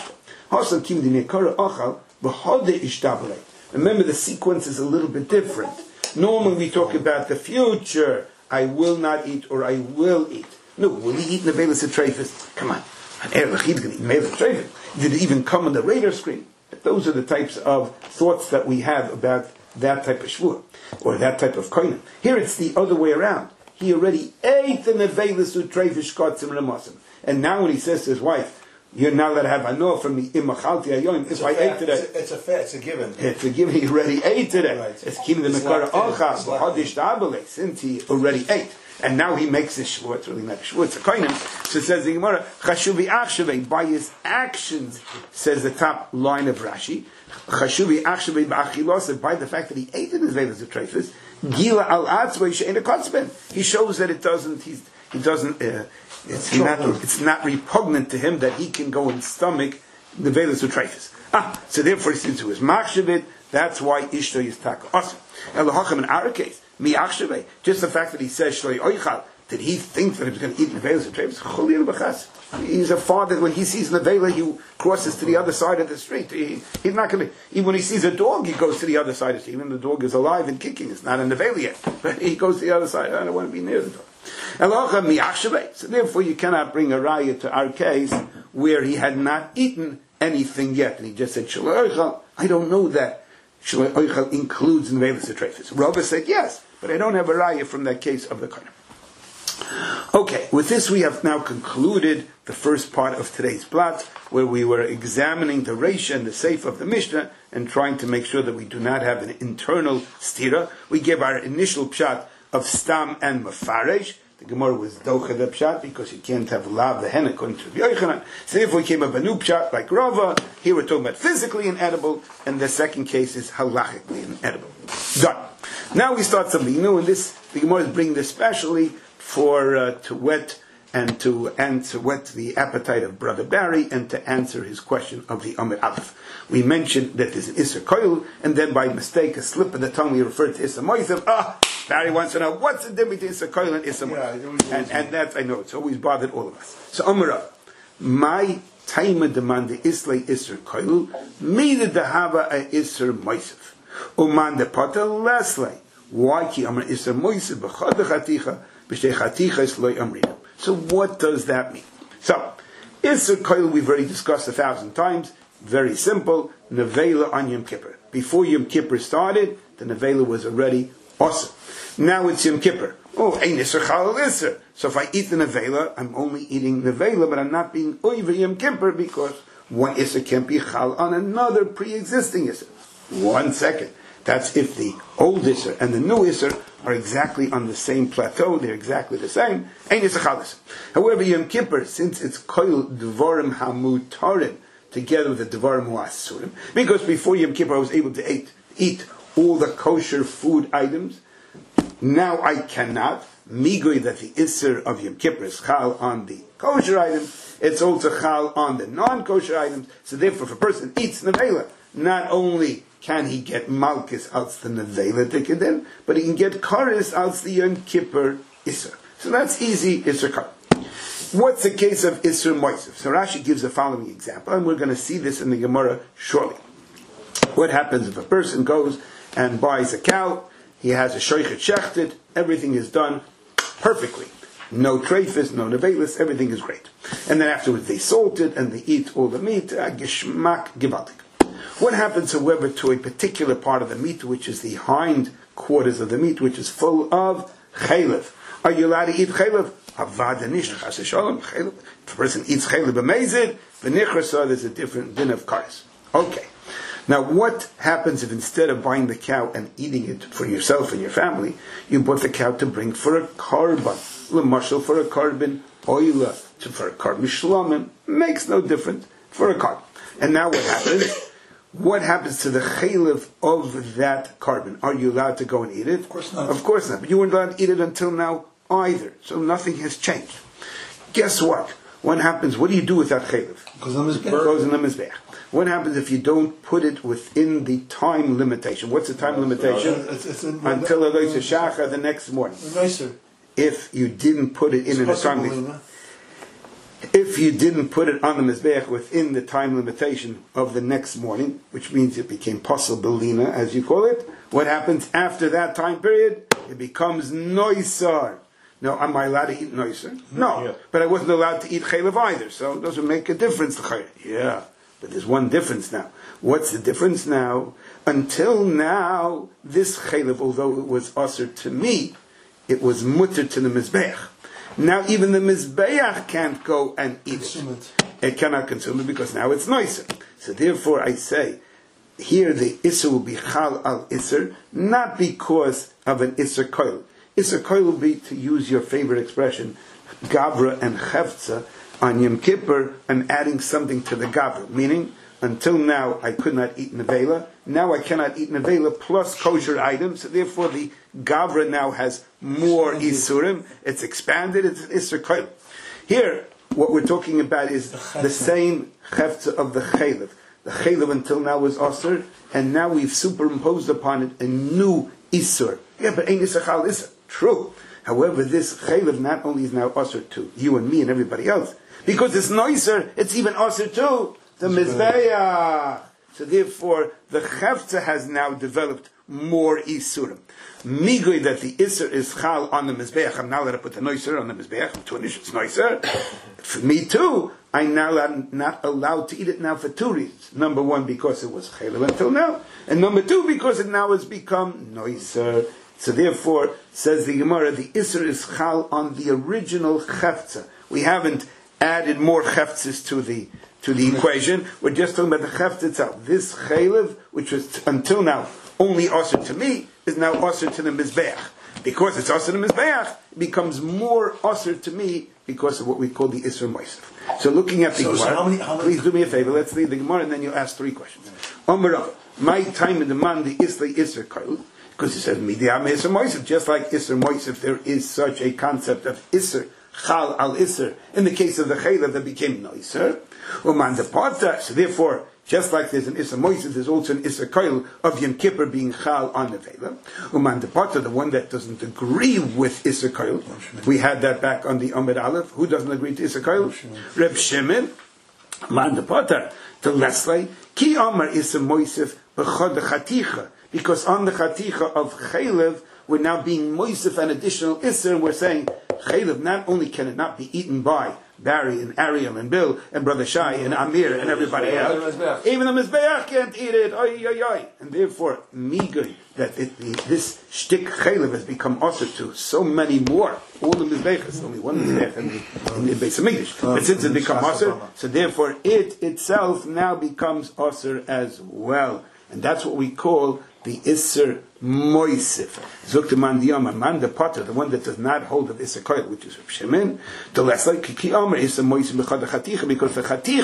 Speaker 1: remember, the sequence is a little bit different. Normally we talk about the future. I will not eat or I will eat. No, will he eat Nevelis Atrefis? Come on. Did it even come on the radar screen? Those are the types of thoughts that we have about that type of shvuah, or that type of koinim. Here it's the other way around. He already ate the Nevelis Atrefis Kotzim Ramasim. And now when he says to his wife, you're not allowed to have anor from me imachalti ayoim. If I ate today,
Speaker 3: it's a, it's a fact. It's a given.
Speaker 1: It's a given. He already ate today.
Speaker 3: Right.
Speaker 1: It's keeping the mekara alcha b'hadish dabele, since he already ate, and now he makes this shvuah. It's really not a shvuah. It's a koinim. So it says the Gemara, chashuvi achshavei, by his actions, says the top line of Rashi, chashuvi achshavei b'achilos, by the fact that he ate in his vedas of treifus, gila al atzvei she'en a kotzben. He shows that it doesn't. He's, he doesn't. Uh, It's not, it's not repugnant to him that he can go and stomach the Velas Utrefis. Ah, so therefore, since it was Machshavit, that's why Ishto is taka. Awesome. Elohachim in our case, Mi Achshaveh, just the fact that he says Shloi Oichal, did he think that he was going to eat the Velas Utrefis? Chulil B'chas. He's a father, when he sees Nevela, he crosses to the other side of the street. He, he's not going to, even when he sees a dog, he goes to the other side of the street. Even the dog is alive and kicking, it's not a Nevela yet. But he goes to the other side. I don't want to be near the dog. So therefore you cannot bring a raya to our case where he had not eaten anything yet. And he just said, I don't know that Shaloi includes Nevelis Atrefis. Rava said yes, but I don't have a raya from that case of the koinim. Okay, with this we have now concluded the first part of today's blot, where we were examining the Reisha and the Seif of the Mishnah and trying to make sure that we do not have an internal stira. We gave our initial pshat of Stam and Mefaresh. The Gemara was Docha the pshat because you can't have Lav the Hen according to Rabbi Yochanan. So therefore we came up a new pshat like Rava. Here we're talking about physically inedible, and the second case is halachically inedible. Done. Now we start something new, and this the Gemara is bringing this specially for uh, to whet and to and to whet the appetite of Brother Barry and to answer his question of the Amir Aleph. We mentioned that there's an Isser Koil, and then by mistake, a slip of the tongue, we referred to Isser Moisev. Ah, Barry wants to know what's the difference between Isser Koil and Isser Moisev. Yeah, and, and that's, I know, it's always bothered all of us. So Amir Aleph, my time demand the Islay Isser Koil, me the Dahava a Isser Moisev. Uman the Potter Leslay. Why ki Amir Isser Moisev b'chad chaticha b'shtei chaticha islay amrina. So what does that mean? So, Isser Koil we've already discussed a thousand times. Very simple. Nevela on Yom Kippur. Before Yom Kippur started, the Nevela was already awesome. Now it's Yom Kippur. Oh, ein Isser Chalal Isser. So if I eat the Nevela, I'm only eating Nevela, but I'm not being over Yom Kippur because one Isser can't be Chal on another pre-existing Isser. One second. That's if the old Isser and the new Isser are exactly on the same plateau, they're exactly the same. Ein Isser Chal Isser. However, Yom Kippur, since it's Koil Dvorim Hamutarim, together with the Devarim Mu'asurim. Because before Yom Kippur I was able to eat, eat all the kosher food items. Now I cannot. Migui, that the Isser of Yom Kippur is chal on the kosher items, it's also chal on the non-kosher items. So therefore, if a person eats nevela, not only can he get malchus out the nevela tikkedin, but he can get karis out the Yom Kippur Isser. So that's easy Isser kar. What's the case of Isser Moisef? So Rashi gives the following example, and we're going to see this in the Gemara shortly. What happens if a person goes and buys a cow, he has a shoichet shechted, everything is done perfectly. No treifis, no nevelis, everything is great. And then afterwards they salt it and they eat all the meat, uh, gishmak givaldik. What happens, however, to a particular part of the meat, which is the hind quarters of the meat, which is full of chaylev? Are you allowed to eat chaylev? Avadanish, chas shalom, chaylev. If a person eats chaylev b'mezid, v'nichrasa, there's a different din of kares. Okay. Now, what happens if instead of buying the cow and eating it for yourself and your family, you bought the cow to bring for a korban, l'mashal for a korban, oila for a korban shlamim? Makes no difference for a korban. And now what happens? What happens to the chaylev of that korban? Are you allowed to go and eat it?
Speaker 3: Of course not.
Speaker 1: Of course not. But you weren't allowed to eat it until now either. So nothing has changed. Guess what? What happens? What do you do with that chaylev?
Speaker 3: It
Speaker 1: goes in the mizbeach. What happens if you don't put it within the time limitation? What's the time limitation?
Speaker 3: It's, it's in,
Speaker 1: Until it goes to shacha the next morning.
Speaker 3: Nicer.
Speaker 1: If you didn't put it in, in a time limit, if you didn't put it on the mizbeach within the time limitation of the next morning, which means it became possible lina, as you call it, what happens after that time period? It becomes noisar. Now, am I allowed to eat noisar? No, yeah. But I wasn't allowed to eat chaylev either, so it doesn't make a difference to chaylev. Yeah. But there's one difference now. What's the difference now? Until now, this chaylev, although it was usher to me, it was mutter to the mizbeach. Now even the mizbeach can't go and eat consume it. it. It cannot consume it because now it's nicer. So therefore I say, here the isser will be chal al isser, not because of an isser koil. Isser koil will be, to use your favorite expression, gavra and chevtza, on Yom Kippur, I'm adding something to the gavra, meaning, until now I could not eat nevela, now I cannot eat nevela plus kosher items, so therefore the gavra now has more isurim, it's expanded, it's isser koil. Here, what we're talking about is the same chefza of the chaylev. The chaylev until now was asur, and now we've superimposed upon it a new isur. Yeah, but ain't isur chal isur. True. However, this chaylev not only is now asur to you and me and everybody else, because it's noiser, it's even asur too, the mizbeach. So therefore, the chefza has now developed more isurim. Migui, that the isur is chal on the mizbeach, I'm now allowed to put the noiser on the mizbeach, to anish it's noiser. For me too, I'm now not allowed to eat it now for two reasons. Number one, because it was chaylev until now, and number two, because it now has become noiser. So therefore, says the Gemara, the isur is chal on the original chefza. We haven't added more cheftzes to the to the equation. We're just talking about the chefz itself. This chaylev, which was t- until now only asur to me, is now asur to the mizbeach. Because it's asur to the mizbeach, it becomes more asur to me because of what we call the isur moisef. So looking at the
Speaker 3: so,
Speaker 1: Gemara,
Speaker 3: so how many, how many
Speaker 1: please do me a favor. Let's leave the Gemara and then you'll ask three questions. Amar my time in the man the isla isur koil. Because he says, Midiyam Isser Moisef, just like Isser Moisef, there is such a concept of Isser, Chal al Isser, in the case of the Chaylev that became Noiser, Uman the Potter, so therefore, just like there's an Isser Moisef, there's also an Isser Koil of Yom Kippur being Chal on the Vela. Uman the Potter, the one that doesn't agree with Isser Koil, we had that back on the Amid Aleph, who doesn't agree to Isser Koil? Reb Shimon, Uman the Potter, the Leslie, Ki Amar Isser Moisef, B'chod the Chaticha, because on the chaticha of chaylev, we're now being moisef an additional isser, and we're saying chaylev, not only can it not be eaten by Barry and Ariel and Bill and Brother Shai and Amir and everybody else, even the mizbeach can't eat it, oy, oy, oy. And therefore, migui, that it, the, this shtick chaylev has become asur to so many more. All the mizbeachas, only one mizbeach in the, in the Beis HaMikdash. But since it become asur, so therefore it itself now becomes asur as well. And that's what we call the Isser Moisef. Zukta man diyama, man the potter, the one that does not hold of Isser Koil, which is Reb Shimon, the less like Kiki Omer Isser Moisef b'chad chaticha, because the chaticha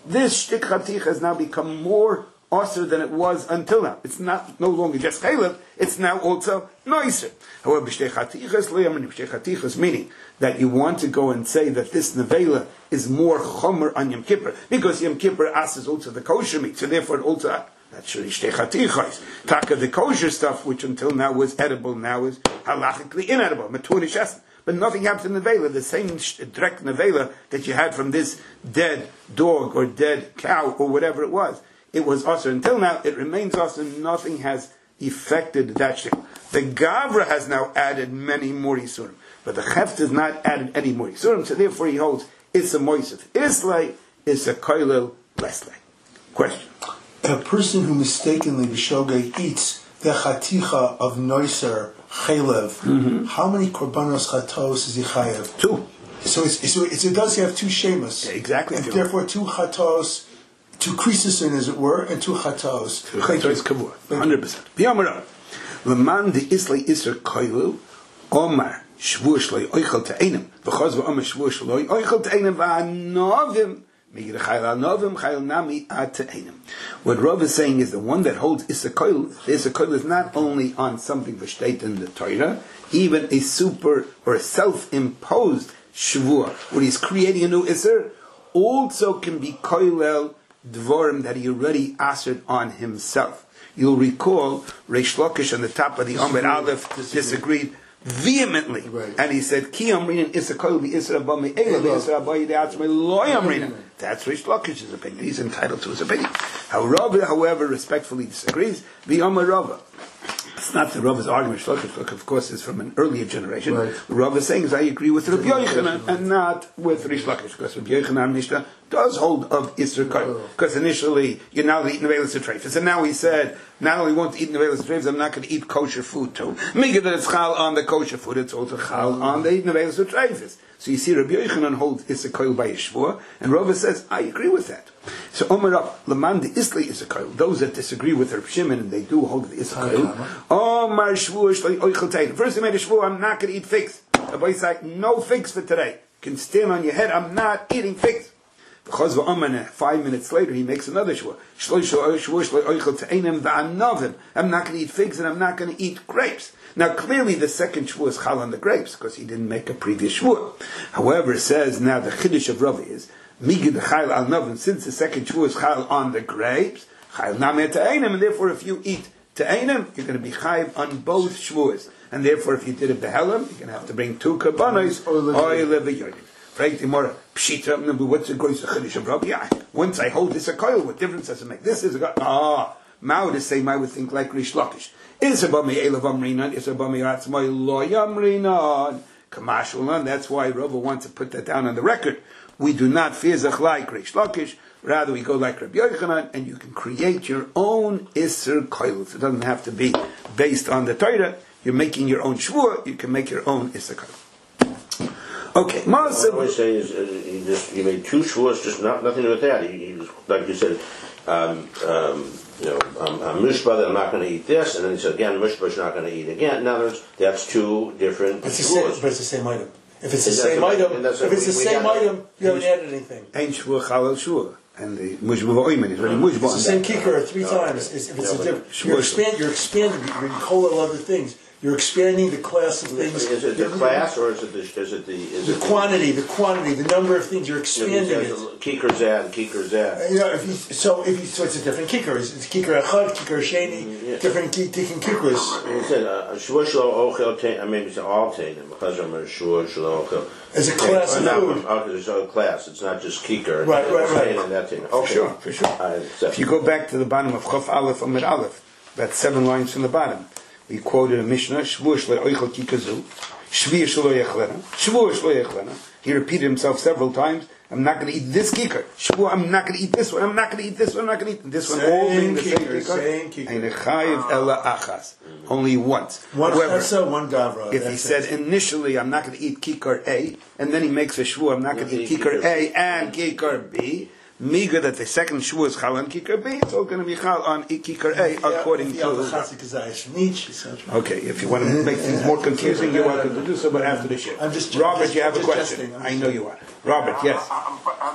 Speaker 1: this shtik chaticha has now become more osir than it was until now. It's not no longer just chaylev, it's now also noiser. However, b'shtei chatichas lo yamrin, b'shtei chatichas meaning that you want to go and say that this nevela is more chomer on Yom Kippur, because Yom Kippur asks also the kosher meat, so therefore it also, that's really shtei chatichas. Taka, the kosher stuff, which until now was edible, now is halachically inedible, maturish esn. But nothing happens in the nevela. The same drek nevela that you had from this dead dog or dead cow or whatever it was, it was also until now. It remains also. Nothing has affected that shtickle. The gavra has now added many more yisurim, but the cheft has not added any more yisurim. So therefore, he holds it's a moisef islay, it's a koilel leslay. Question:
Speaker 3: a person who mistakenly b'shogeg eats the chaticha of noiser chaylev, mm-hmm. how many korbanos chatos is he chayev?
Speaker 1: Two.
Speaker 3: So, it's, so it's, it does have two shemas.
Speaker 1: Yeah, exactly.
Speaker 3: And therefore two chatos, two creases in, as it were, and two chatos.
Speaker 1: Two chatos kavur. one hundred percent. B'yamara. L'man de islay iser koilu, omar shvur shloi oichel te'enim, v'chaz v'omar shvur shloi oichel te'enim v'anovim, what Rav is saying is the one that holds Issa Koil, Issa Koil is not only on something v'shteit in the Torah, even a super or a self-imposed Shavua, where he's creating a new Isser, also can be Koilel Dvorim that he already answered on himself. You'll recall Reish Lakish on the top of the Amud Aleph disagreed vehemently, right. And he said, "Ki amrinin isakol bi isra bami ela bi isra bayi de'atzmei lo amrinin." That's Reish Lakish's opinion. He's entitled to his opinion. How Rava, however, respectfully disagrees. The Amar Rava. It's not the Rava's argument. Reish Lakish, of course, is from an earlier generation. Right. Rava is saying is I agree with Rabbi Yochanan and not with Reish Lakish, because Rabbi Yochanan Mishnah does hold of Isra Koil. Because initially you're now eating Nevelas Treifus, and now he said, not only won't eat Nevelas Treifus, I'm not going to eat kosher food too. Make that it's chal on the kosher food, it's also chal on the Nevelas Treifus. So you see, Rabbi Yochanan holds Isra Koil by Yeshua, and Rava says, I agree with that. So Omer Rav, Laman the Isli Isra Koil, those that disagree with Reb Shimon, and they do hold the Isra Koil, Omar Shvur Shloi Oichel Tein. First he made a Shvur, I'm not going to eat figs. The boy said, no figs for today. You can stand on your head, I'm not eating figs. Five minutes later, he makes another shvur. I'm not going to eat figs and I'm not going to eat grapes. Now, clearly, the second shvur is chal on the grapes because he didn't make a previous shvur. However, it says now the chiddush of Rav is migid chayil al novim. Since the second shvur is chal on the grapes, chayil nameh te'enim, and therefore, if you eat te'enim, you're going to be chayil on both shvurs. And therefore, if you did a behelim, you're going to have to bring two karbanos oil of the What's the gross chiddush of Rabbi? Yeah. Once I hold this a coil, what difference does it make? This is a ah. Now the same I would think like Reish Lakish. Is a bami elav amrinan? Is a bami atzmai lo yamrinan? Kamashulan. That's why Rabbi wants to put that down on the record. We do not fizach like Reish Lakish. Rather, we go like Rabbi Yochanan, and you can create your own iser koilos. It doesn't have to be based on the Torah. You're making your own shvur. You can make your own iser koil. Okay,
Speaker 4: what I'm saying is, uh, he just he made two shvuos, just not nothing to do with that. He, he was, like you said, um, um, you know, I'm, I'm mishpah that I'm not going to eat this, and then he said again, mishpah is not going to eat again. In other words, that's two different
Speaker 3: it's
Speaker 4: shvuos.
Speaker 3: But it's the same item. If it's the same item, if it's the same item, you haven't added anything.
Speaker 1: Ein shvur chalal shvur, and the mushbah oimen is very mushbah.
Speaker 3: It's the same kicker three times. If it's a different, you're expanding, you're expanding, you're calling other things. You're expanding the class of things.
Speaker 4: Is it the class, or is it the is it the is
Speaker 3: the
Speaker 4: it
Speaker 3: quantity? The quantity, the number of things you're expanding
Speaker 4: you know,
Speaker 3: it.
Speaker 4: Kicker zad and kicker zad.
Speaker 3: You know, if you, so if you, so it's a different kicker. It's, it's kicker echad, kicker sheni, mm, yeah. different different kickers.
Speaker 4: He said shvur shlo ochel tein. I mean, it's all teinim because I'm a shvur shlo ochel.
Speaker 3: As a class of food.
Speaker 4: Okay, there's a class. It's not just kicker.
Speaker 3: Right, and, right, right.
Speaker 4: And that thing. Okay.
Speaker 1: For sure, for sure. Uh, if you go back to the bottom of Chaf Aleph Amid Aleph, that's seven lines from the bottom. We quoted a Mishnah, Shvur shlo oichel kikazu, Shvir shlo yechlena, Shvur shlo yechlena. He repeated himself several times. I'm not going to eat this kikar. Shvur, I'm not going to eat this one. I'm not going to eat this one. I'm not going to eat this one. All being the same kikar.
Speaker 3: Same kikar.
Speaker 1: And chayiv ela achas. Only once.
Speaker 3: One
Speaker 1: However,
Speaker 3: essa, one gavra.
Speaker 1: if he said it. initially, I'm not going to eat kikar A, and then he makes a shvur, I'm not going to eat kikar A and kikar B, Miga that the second shvur is chal on kikar B, it's all going to be chal on kikar A according to. Okay, if you want to make things more confusing, you're welcome to do so, but after the shift.
Speaker 3: I'm just
Speaker 1: Robert,
Speaker 3: just,
Speaker 1: you have
Speaker 3: I'm
Speaker 1: a question. I know you are. Robert, yes.
Speaker 5: I'm, I'm wearing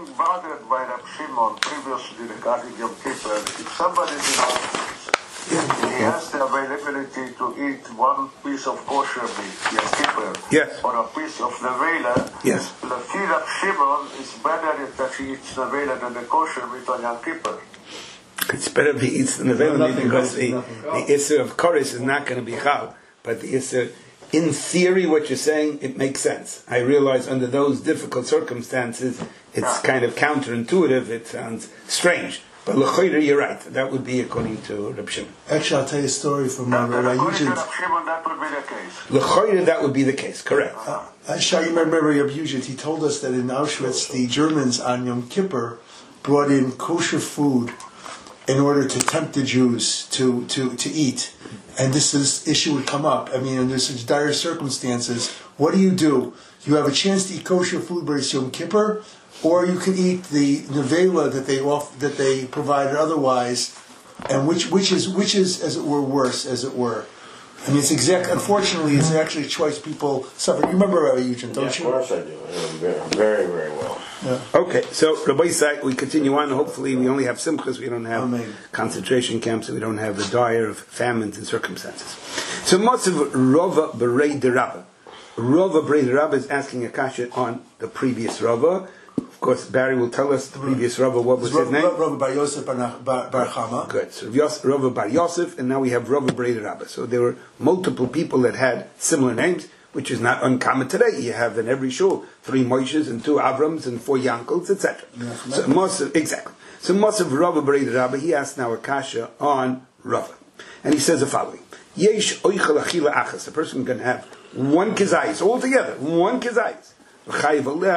Speaker 5: bothered by Rab Shimon previously regarding Yom Kippur. If somebody is he has the availability to eat one piece of kosher meat, Yom Kippur,
Speaker 1: yes,
Speaker 5: or a piece of nevela.
Speaker 1: Yes.
Speaker 5: The Rab Shimon is better that he eats nevela than the kosher meat on Yom Kippur.
Speaker 1: It's better if he eats the nevela
Speaker 3: Nothing
Speaker 1: because
Speaker 3: goes,
Speaker 1: the,
Speaker 3: nothing
Speaker 1: the issur of chorus is not going to be chal. But the issur, in theory, what you're saying, it makes sense. I realize under those difficult circumstances, it's
Speaker 5: Yeah.
Speaker 1: kind of counterintuitive. It sounds strange. But l'choyre, you're right. That would be according to Reb Shimon.
Speaker 3: Actually, I'll tell you a story from uh,
Speaker 5: And
Speaker 3: Rabbi
Speaker 5: according to
Speaker 3: Eugene.
Speaker 5: Rab Shimon, that would be the case.
Speaker 1: L'choyre, that would be the case. Correct.
Speaker 3: Uh, I shall you remember Rabbi Eugene. He told us that in Auschwitz, the Germans on Yom Kippur brought in kosher food in order to tempt the Jews to, to, to eat. And this is, issue would come up. I mean, under such dire circumstances, what do you do? You have a chance to eat kosher food, but it's Yom Kippur, or you can eat the nevela that they off, that they provided otherwise. And which which is which is as it were worse, as it were. I mean, it's exact. Unfortunately, it's actually a choice people suffer. You remember Rabbi Eugene, don't
Speaker 4: Yeah,
Speaker 3: you?
Speaker 4: of course I do. I know very, very, very well.
Speaker 3: Yeah.
Speaker 1: Okay, so Rabbi Isai, we continue on. Hopefully, we only have simchas. We don't have
Speaker 3: Amen.
Speaker 1: concentration camps. We don't have the dire of famines and circumstances. So, Motzav Rava Berei de Rabba. Rava Berei de Rabba is asking a kasha on the previous Rava. Of course, Barry will tell us the previous Rava. What was his name?
Speaker 3: Rabbi Bar Yosef Bar Bar- Bar Chama.
Speaker 1: Good. So Yos- Rava Bar Yosef, and now we have Rava Berei de Rabba. So there were multiple people that had similar names, which is not uncommon today. You have in every shul three Moshes and two Avrams and four Yankels, et cetera. So Mosav, exactly. So Mosav Rava Berei de Rabba, he asked now a kasha on Rava, and he says the following: Yesh oichel achila achas. A person can have one kizayis altogether, one kizayis. He should be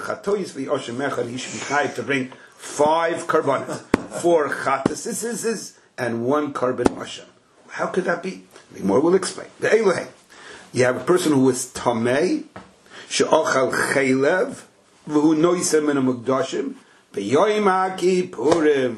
Speaker 1: chayiv to bring five karbanos, four chatas and one karban asham. How could that be? The more will explain. The Elohim. You have a person who is tamei, she'ochal chaylev, v'hu noisem min ha'mukdashim, v'yoyim ha'kipurim.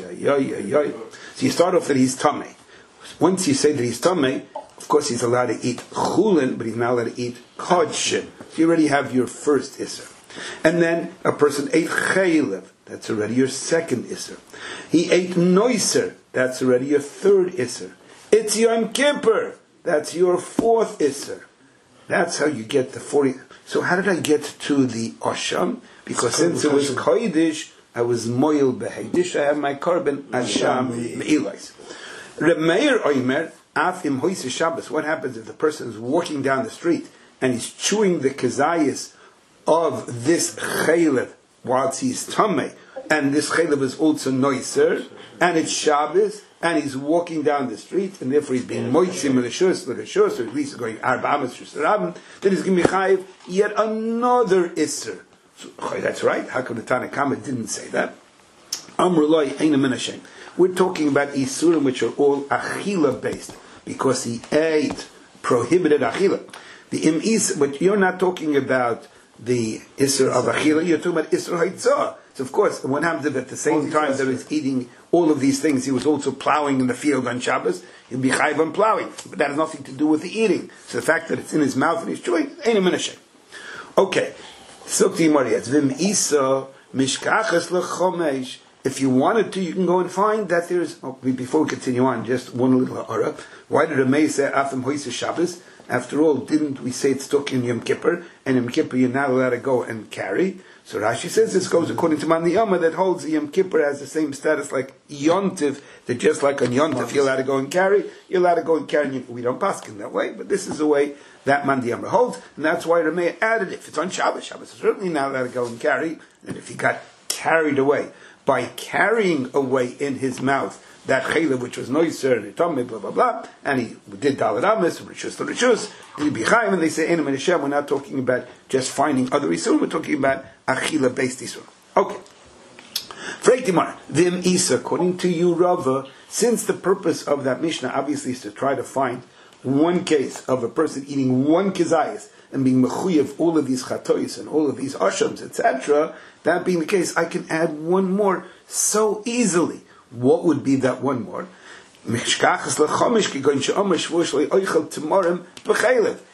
Speaker 1: So you start off that he's tamei. Once you say that he's tamei, of course he's allowed to eat chulin, but he's not allowed to eat kodshim. So you already have your first isser. And then a person ate chaylev. That's already your second isser. He ate noiser. That's already your third isser. It's Yom Kippur. That's your fourth isser. That's how you get the forty. So how did I get to the Asham? Because since it was Kodesh, I was Moil Behedish. I have my carbon Asham Me'ilais. Reb Meir Oimer, Af Im Hoise Shabbos. What happens if the person is walking down the street and he's chewing the kazayas of this chaylev whilst he's tamei, and this chaylev is also noiser, and it's Shabbos, and he's walking down the street, and therefore he's being moitzim l'reshus l'reshus, or at least going arba amas shusarabim, then he's going to be chayiv yet another isser. So, that's right. How come the Tanna Kama didn't say that? Amrullah eina min Hashem. We're talking about isurim which are all achila based, because he ate prohibited achila. The im is, but you're not talking about the isser of achila. You're talking about isser haitzah. So of course, what happens if at the same time that he's eating all of these things, he was also plowing in the field on Shabbos? He'll be chayiv on plowing, but that has nothing to do with the eating. So the fact that it's in his mouth and he's chewing, ain't a minashem. Okay, sukti marias vim isa mishkachas lechomesh. If you wanted to, you can go and find that there's. Oh, before we continue on, just one little ha'ara. Why did Rameh say afim hoisa Shabbos? After all, didn't we say it's stuck in Yom Kippur, and Yom Kippur you're not allowed to go and carry? So Rashi says this goes according to Man Yama that holds Yom Kippur has the same status like Yontiv, that just like on Yontiv you're allowed to go and carry, you're allowed to go and carry. We don't paskin that way, but this is the way that Man Yama holds, and that's why Rameh added if it's on Shabbos, Shabbos is certainly not allowed to go and carry, and if he got carried away by carrying away in his mouth that chaylev which was noiser and itomei blah blah blah, and he did daled amis rishus to rishus, did he be chayim? And they say enim and Hashem. We're not talking about just finding other isurim. We're talking about achila based isurim. Okay. Freitimar vim isa. According to you, Rava, since the purpose of that Mishnah obviously is to try to find one case of a person eating one kizayis and being mechuyev all of these chatois and all of these ashams, et cetera. That being the case, I can add one more so easily. What would be that one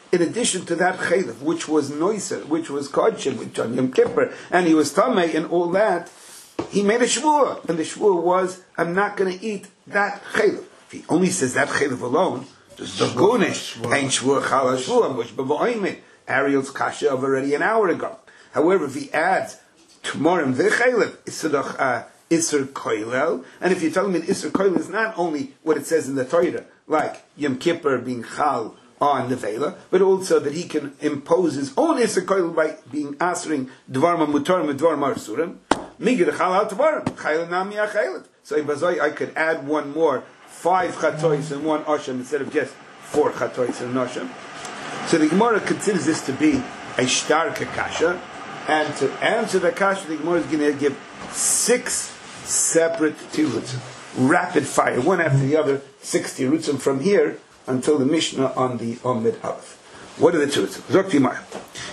Speaker 1: in addition to that chaylev, which was noiser, which was kodshim, which on Yom Kippur, and he was tamei and all that, he made a shvuah, and the shvuah was, I'm not going to eat that chaylev. If he only says that chaylev alone, just the gunish, ain't shvuah chala shvuah, which b'vo'oimin, Ariel's kasha of already an hour ago. However, if he adds tomorrow the chaylev, isser isser koilel, and if you're telling me isser koilel is not only what it says in the Torah, like Yom Kippur being chal on the vela, but also that he can impose his own isser koilel by being answering dvarma mutarim and dvarma arsurim. Migir chal al dvarim chaylev nami achaylev. So I could add one more, five chatois and one asham instead of just four chatois and an asham. So the Gemara considers this to be a starka kasha, and to answer the kasha, the Gemara is going to give six separate tirutzim, rapid fire, one after the other, six tirutzim from here until the Mishnah on the Omid Aleph. What are the tirutzim? Zok Timar,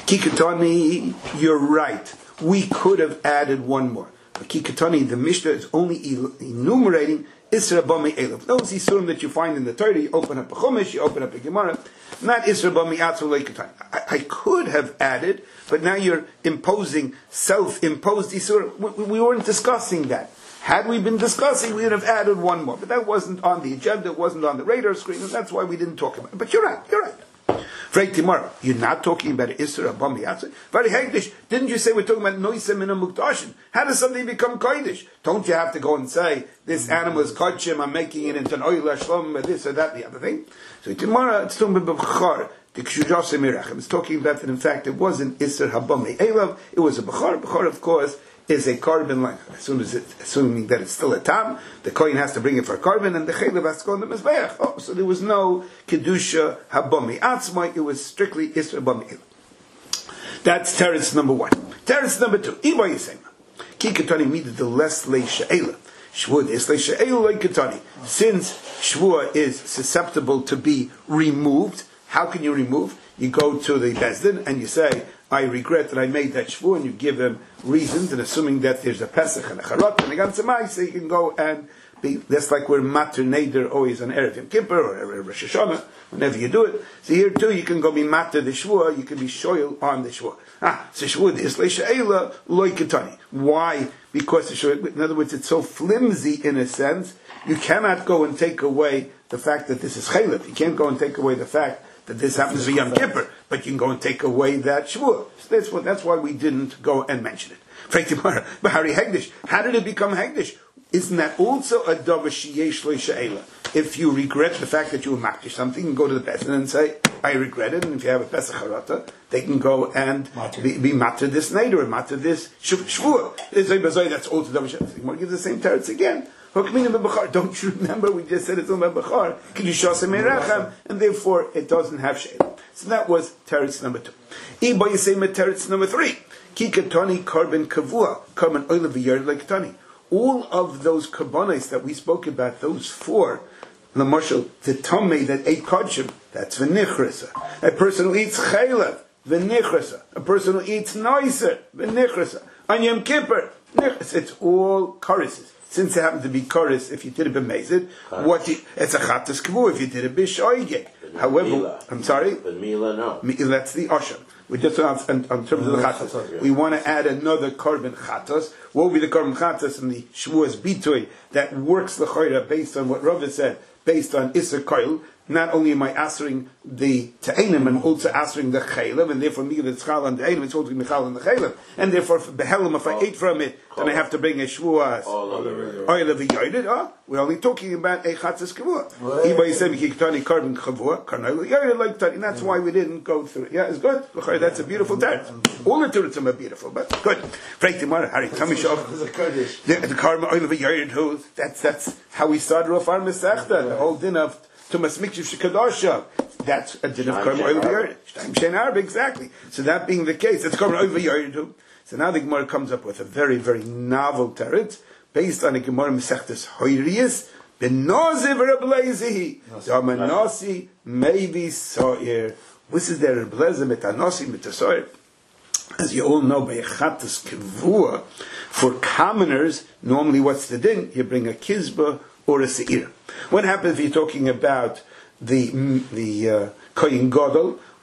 Speaker 1: Kikatani, you're right. We could have added one more. But Kikatani, the Mishnah is only enumerating Isra Bami Elov. Those Isurim that you find in the Torah, you open up a Chumash, you open up a Gemara, not Isra Bami Atzul Leikatan. I could have added, but now you're imposing self-imposed Isurim. We, we weren't discussing that. Had we been discussing, we would have added one more. But that wasn't on the agenda, it wasn't on the radar screen, and that's why we didn't talk about it. But you're right, you're right. Freit tomorrow, you're not talking about Isra Bami Atzul. Very Hegdish. Didn't you say we're talking about Noisem in a Muktashin? How does something become Kodesh? Don't you have to go and say, this animal is Kodshim, I'm making it into an Oil Shlom, this or that, the other thing? So tomorrow, it's talking about B'char, the Kshujase Mirachem. It's talking about that, in fact, it wasn't Isra Habami Elav, it was a B'char. B'char, of course, is a carbon line. As soon as it, assuming that it's still a tam, the kohen has to bring it for a carbon, and the chaylev has to go on the mizbeach. Oh, so there was no kedusha habami atzmai. It was strictly isra bami. That's teretz number one. Teretz number two. Iba yisema ki katani needed the less leishaela. Shvuah is leishaela like katani. Since shvuah is susceptible to be removed, how can you remove? You go to the bezdin and you say, I regret that I made that shvuah, and you give them reasons, and assuming that there's a Pesach and a Charot and a Gantzamai, so you can go and be, that's like we're Mater Neder always on Erev Yom Kippur or Rosh Hashanah, whenever you do it. So here too, you can go be Mater the shvuah, you can be shoyel on the shvuah. Ah, so shvuah is leishaela loy ketani. Why? Because the shvuah, in other words, it's so flimsy in a sense, you cannot go and take away the fact that this is chaylev. You can't go and take away the fact that this happens to Yom Kippur, but you can go and take away that shvuah. So that's what. That's why we didn't go and mention it. Bahari Hegdish. How did it become Hegdish? Isn't that also a davar sheyesh lo she'ela? If you regret the fact that you were makdish something, you can go to the Pesach and say, I regret it, and if you have a Pesach Harata, they can go and matter. be, be matter this night or matter this shvuah. That's also davar she'ela. You give the same teretz again. Don't you remember we just said it's on Bechar, and therefore it doesn't have shayla. So that was teretz number two. Iba Yisema teretz number three. Kikatani carbon kavua, carbon oil of yard like tani. All of those karbonis that we spoke about, those four, the marshal, the tomei that ate kodshim, that's v'nichrasa. A person who eats chaylev, v'nichrasa. A person who eats noiser, v'nichrasa. On Yom Kippur, it's all choruses. Since it happened to be chorus, if you did it b'mezid, what you, it's a chatas kavua if you did it b'shoige. However, Mila. I'm sorry?
Speaker 4: But Mila, no.
Speaker 1: That's the Osher. We just on, on, on terms of the chatas. We want to add another carbon chatas. What will be the carbon chatas in the Shavuos Bitoy that works the chayra based on what Rava said, based on Isser Koil? Not only am I answering the Ta'anim, I'm also answering the Chaylev, and therefore Migad Tzchal on the Ta'anim, it's also Michal on the Chaylev. And therefore, Behelim, if I ate from it, then I have to bring a Shvuah. Oil of the Yoidid, ah? We're only talking about a Chatzis Kavua. Iba Yisem Kiktani Carbon Kavua, Karnal Yoidid like Tani. That's why we didn't go through it. Yeah, it's good. That's a beautiful text. All the Turutzim are beautiful, but good. Freit Timar, Hari Tamishov. The Carbon Oil of the Yoidid, who, that's, that's how we started off our Masechta, the whole din of Tumas Mikdash Kadasha. That's a din of Karma Oil V'Yard. Shtaim Shein Arab, exactly. So that being the case, it's Karma Oil V'Yard. So now the Gemara comes up with a very, very novel teretz based on a Gemara Masechtas Hoyriyas. B'Nazi v'Rebleizihi. Damanasi maybe Sa'ir. This is the Rebleza Metanasi Metasoir. As you all know, by Echatas Kivua, for commoners, normally what's the din? You bring a Kizba or a Seir. What happens if you're talking about the the uh, Kohen Gadol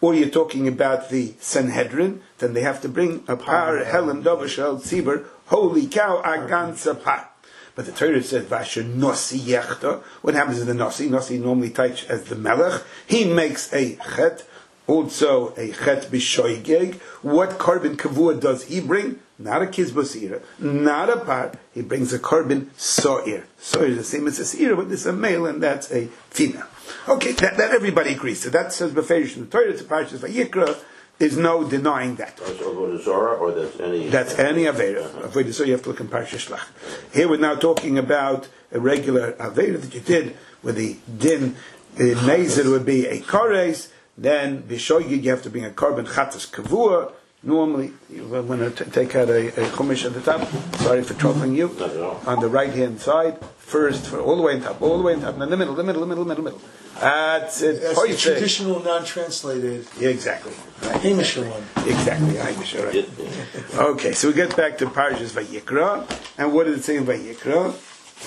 Speaker 1: or you're talking about the Sanhedrin, then they have to bring a par helam dovashel tzibur, holy cow, a ganze par. But the Torah says, Vasher Nosi Yechta. What happens to the Nosi? Nosi normally touched as the Melech. He makes a chet, also a chet b'shoigeg. What carbon kavua does he bring? Not a kizbosira, not a part. He brings a carbon so'ir. So'ir is the same as a seira, but this is a male and that's a female. Okay, that, that everybody agrees. So that says Beferish in the Torah, it's a parashas Vayikra. There's no denying that.
Speaker 4: That's Avodah Zorah, or that's any...
Speaker 1: That's any Avera. Avodah Zorah, you have to look in Parashat Shlach. Here we're now talking about a regular Avera that you did, with the din, in Nezer would be a Kores, then B'shoyig you have to bring a carbon Chatas Kavua. Normally, you want to t- take out a, a Chumash at the top. Sorry for troubling you. On the right hand side, first, for all the way on top, all the way on top, in the middle, the middle, the middle, the middle, middle. That's it.
Speaker 3: That's the traditional, non-translated.
Speaker 1: Yeah, exactly.
Speaker 3: Hamish one.
Speaker 1: Exactly, Hamish, right. Okay, so we get back to Parashas Vayikra, and what did it say in Vayikra?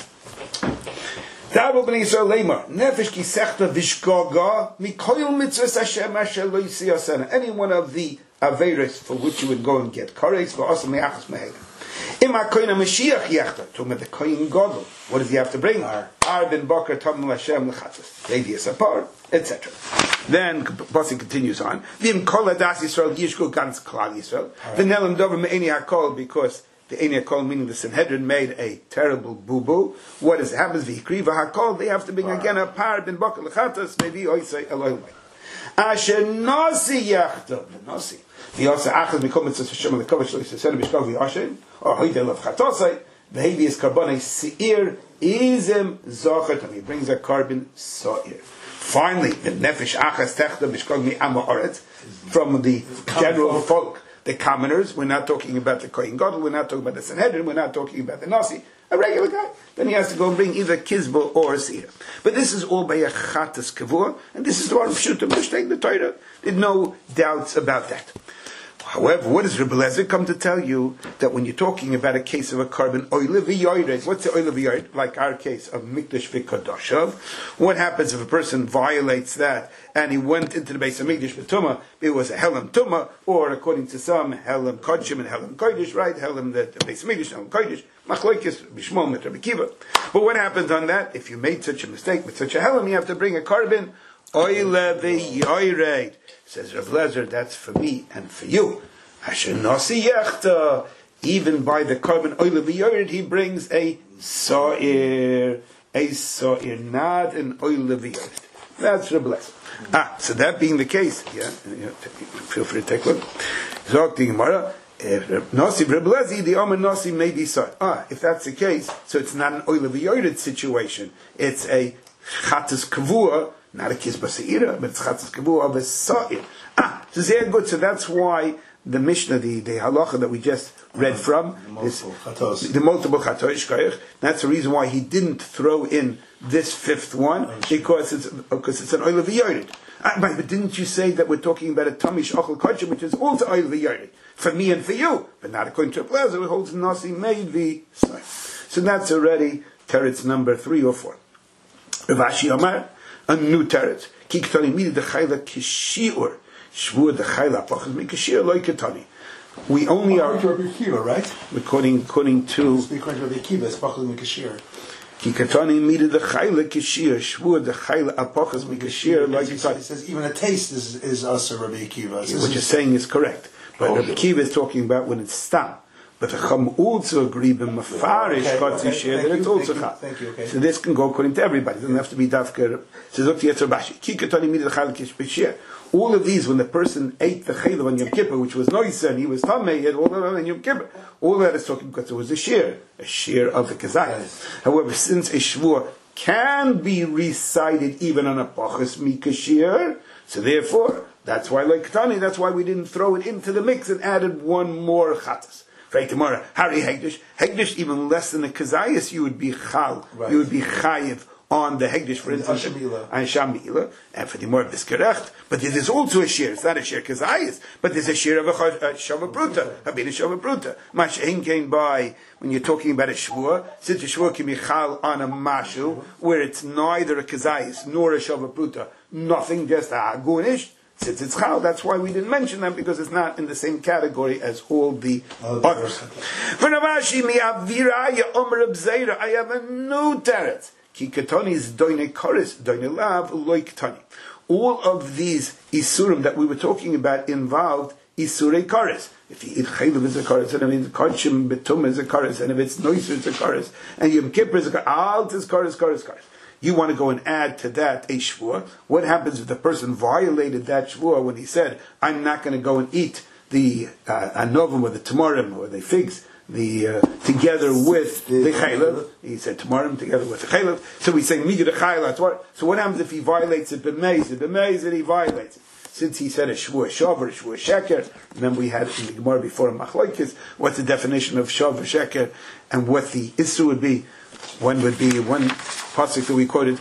Speaker 1: Tavo b'nei Yisrael leimar, nefesh ki sechta vishgaga, mikoyel mitzvahs Hashem asher lo yisi asana. Any one of the Averis for which you would go and get kares, v'asam me'achas me'helim. Im ha-koyin ha-Mashiach yechta, talking about the koyin gadol. What does he have to bring? Ar ben bakar tamim Hashem l'chatzos. Maybe a sapar, et cetera. Then Pasuk continues on. V'im kol hadas Yisrael yishku ganz klal Yisrael. V'nelam dover me'eni ha-kol, because the eni ha-kol, meaning the Sanhedrin, made a terrible boo-boo. What does it happen? V'ikri v'ha-kol, they have to bring again a par ben bakar l'chatzos, maybe oisei Elohim. Asher nasi yachta, the nasi. The also achas bekommen zu Hashem lekovish lo yisrael b'shkol v'yashem, or hoidel of chatosai, v'hevi is carbonai seir, izem zochet, and he brings a carbon soir. Finally, the nefesh achas techta b'shkol mi'ama oretz, from the general folk, the commoners. We're not talking about the Kohen Gadol, we're not talking about the Sanhedrin, we're not talking about the Nasi, a regular guy. Then he has to go and bring either Kizbo or a Seir. But this is all by a Chatas Kavur, and this is the one Pshutim Mishteg the Torah. There's no doubts about that. However, what does Rebbe Lezer come to tell you? That when you're talking about a case of a carbon oile v'yored, what's the oile v'yored? Like our case of Mikdash v'Kodoshav. What happens if a person violates that and he went into the base of Mikdash v'Tumah? It was a Helam Tumah, or according to some, Helam Kodshim and Helam Kodesh, right? Helam the, the base of Mikdash, Helam Kodesh, Machlokes, Bishmol, Mit Rabbi Kiva. But what happens on that? If you made such a mistake with such a Helam, you have to bring a carbon oile v'yored. Says Rebbe Lezer, that's for me and for you. Asher nasi yechta, even by the carbon oil v'yored, he brings a so'ir, a so'ir, not an oil v'yored. That's Rebbe Lezer. Ah, so that being the case, yeah, feel free to take a look. Zog the Gemara, nasi Rebbe Lezer, the omer nasi may be so'ir. Ah, if that's the case, so it's not an oil v'yored situation. It's a chatas kavua, not a kizba se'ira, but it's chatas kavua of a so'ir. Ah, so very good. So that's why the Mishnah, the, the halacha that we just read from,
Speaker 3: the multiple chatos.
Speaker 1: The multiple chatos, that's the reason why he didn't throw in this fifth one, because it's because it's an oil of v'yored. Ah, but didn't you say that we're talking about a tamish ochel kodshim, which is also oil v'yored for me and for you, but not according to Plaza, it holds nasi made the. So that's already teretz number three or four. Rav Ashi Amar, a new teretz. Kiktani midi the chayla kishiur. We only are
Speaker 3: Rabbi Kiva, right?
Speaker 1: According according to
Speaker 3: Speak according to Rabbi Kiva, it's Pachas Mikashir.
Speaker 1: Kikatani needed the chayla kishir, shvur the chayla apachas mikashir like
Speaker 3: it says even a taste is is also Rabbi Kiva.
Speaker 1: What you're saying is correct, but Rabbi Kiva is talking about when it's stam. But the Chum also agree with Mafarish Kotzi Shir that it's also Chal. So this can go according to everybody. It doesn't have to be Dafker. So look to Yetzer Kikatani Mid Chal Kish B'Shir. All of these, when the person ate the chaylev on Yom Kippur, which was noisa, and he was tamei, he had all that on Yom Kippur. All that is talking because it was a shear, a shear of the kazayas. Yes. However, since a shvur can be recited even on a pachas mikashir, so therefore, that's why like Tani, that's why we didn't throw it into the mix and added one more chatas. Right tomorrow, Hari Hegdish, Hegdish even less than a kazayas, you would be chal, right. You would be chayiv on the Hegdish, for instance, and Shamila, and for the more Biskerecht. But there is also a shir. It's not a shir kazayis, but there's a shir of a Shava Bruta, Habina Shava Bruta. Mashain came by when you're talking about a shvur, since a shvur can be chal on a mashu, where it's neither a kazayis nor a Shava Bruta, nothing, just a agunish. since it's chal, that's why we didn't mention them, because it's not in the same category as all the oh, others. For Ravashi, mi aviraya omer abzeira, I have a new teretz. Ki ketoni is doine koris, doine lav, loy ketoni. All of these isurim that we were talking about involved isurei koris. If you eat chaylev is a koris, and if it's kodshim betum is a koris, and if it's noiser it's a koris, and yom kippur is a koris, alt is koris, koris, koris. You want to go and add to that a shvua. What happens if the person violated that shvua when he said, I'm not going to go and eat the uh, anovim or the tamarim or the figs the uh, together with the chaylev? He said tamarim together with the chaylev. So we say midah the chaylev. So what happens if he violates it? B'meiz it, b'meiz it, he violates it. Since he said a shvua shav or a shvua sheker, remember we had in the Gemara before in Machlokes, what's the definition of shav or sheker, and what the issue would be. One would be one pasuk that we quoted,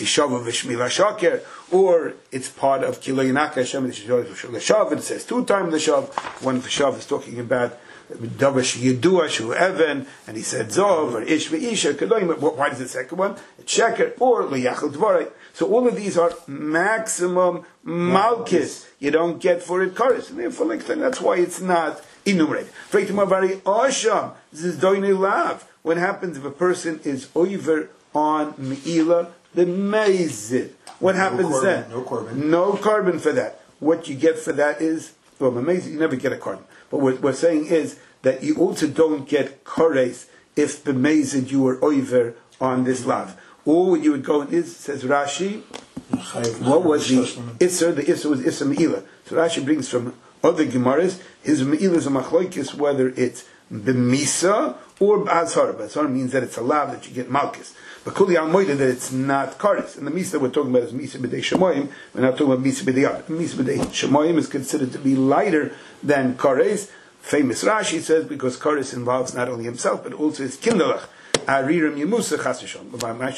Speaker 1: or it's part of Kiloyanaka Hashem Shav. It says two times the Shav. One of the Shav is talking about Davash Yedua Shu Evan, and he said Zov or Ish Veisha Kedoim. Why does the second one? It's Sheker or Liyachal Dvarei. So all of these are maximum malchus. You don't get for it chorus, and therefore like that's why it's not enumerated. Freitimavary Osham. This is Doine Lav. What happens if a person is over on Me'ila, the Meizid? What happens
Speaker 3: no
Speaker 1: then?
Speaker 3: No carbon.
Speaker 1: No carbon for that. What you get for that is, well, Meizid, you never get a carbon. But what we're saying is that you also don't get kores if the Meizid you were over on this lav. Or you would go, is says Rashi, what was the Isser? The Isser was Isser Me'ila. So Rashi brings from other Gemaras, his Me'ila is a machloikis, whether it's b'misa or b'azhara. B'azhara means that it's allowed that you get malchus. But kuli al-moida that it's not kares. And the misa we're talking about is misa b'dei shemoyim. We're not talking about misa b'dei yad. Misa b'dei shemoyim is considered to be lighter than kares. Famous Rashi says because kares involves not only himself but also his kindalach. Ariram Yemusa Chasishon.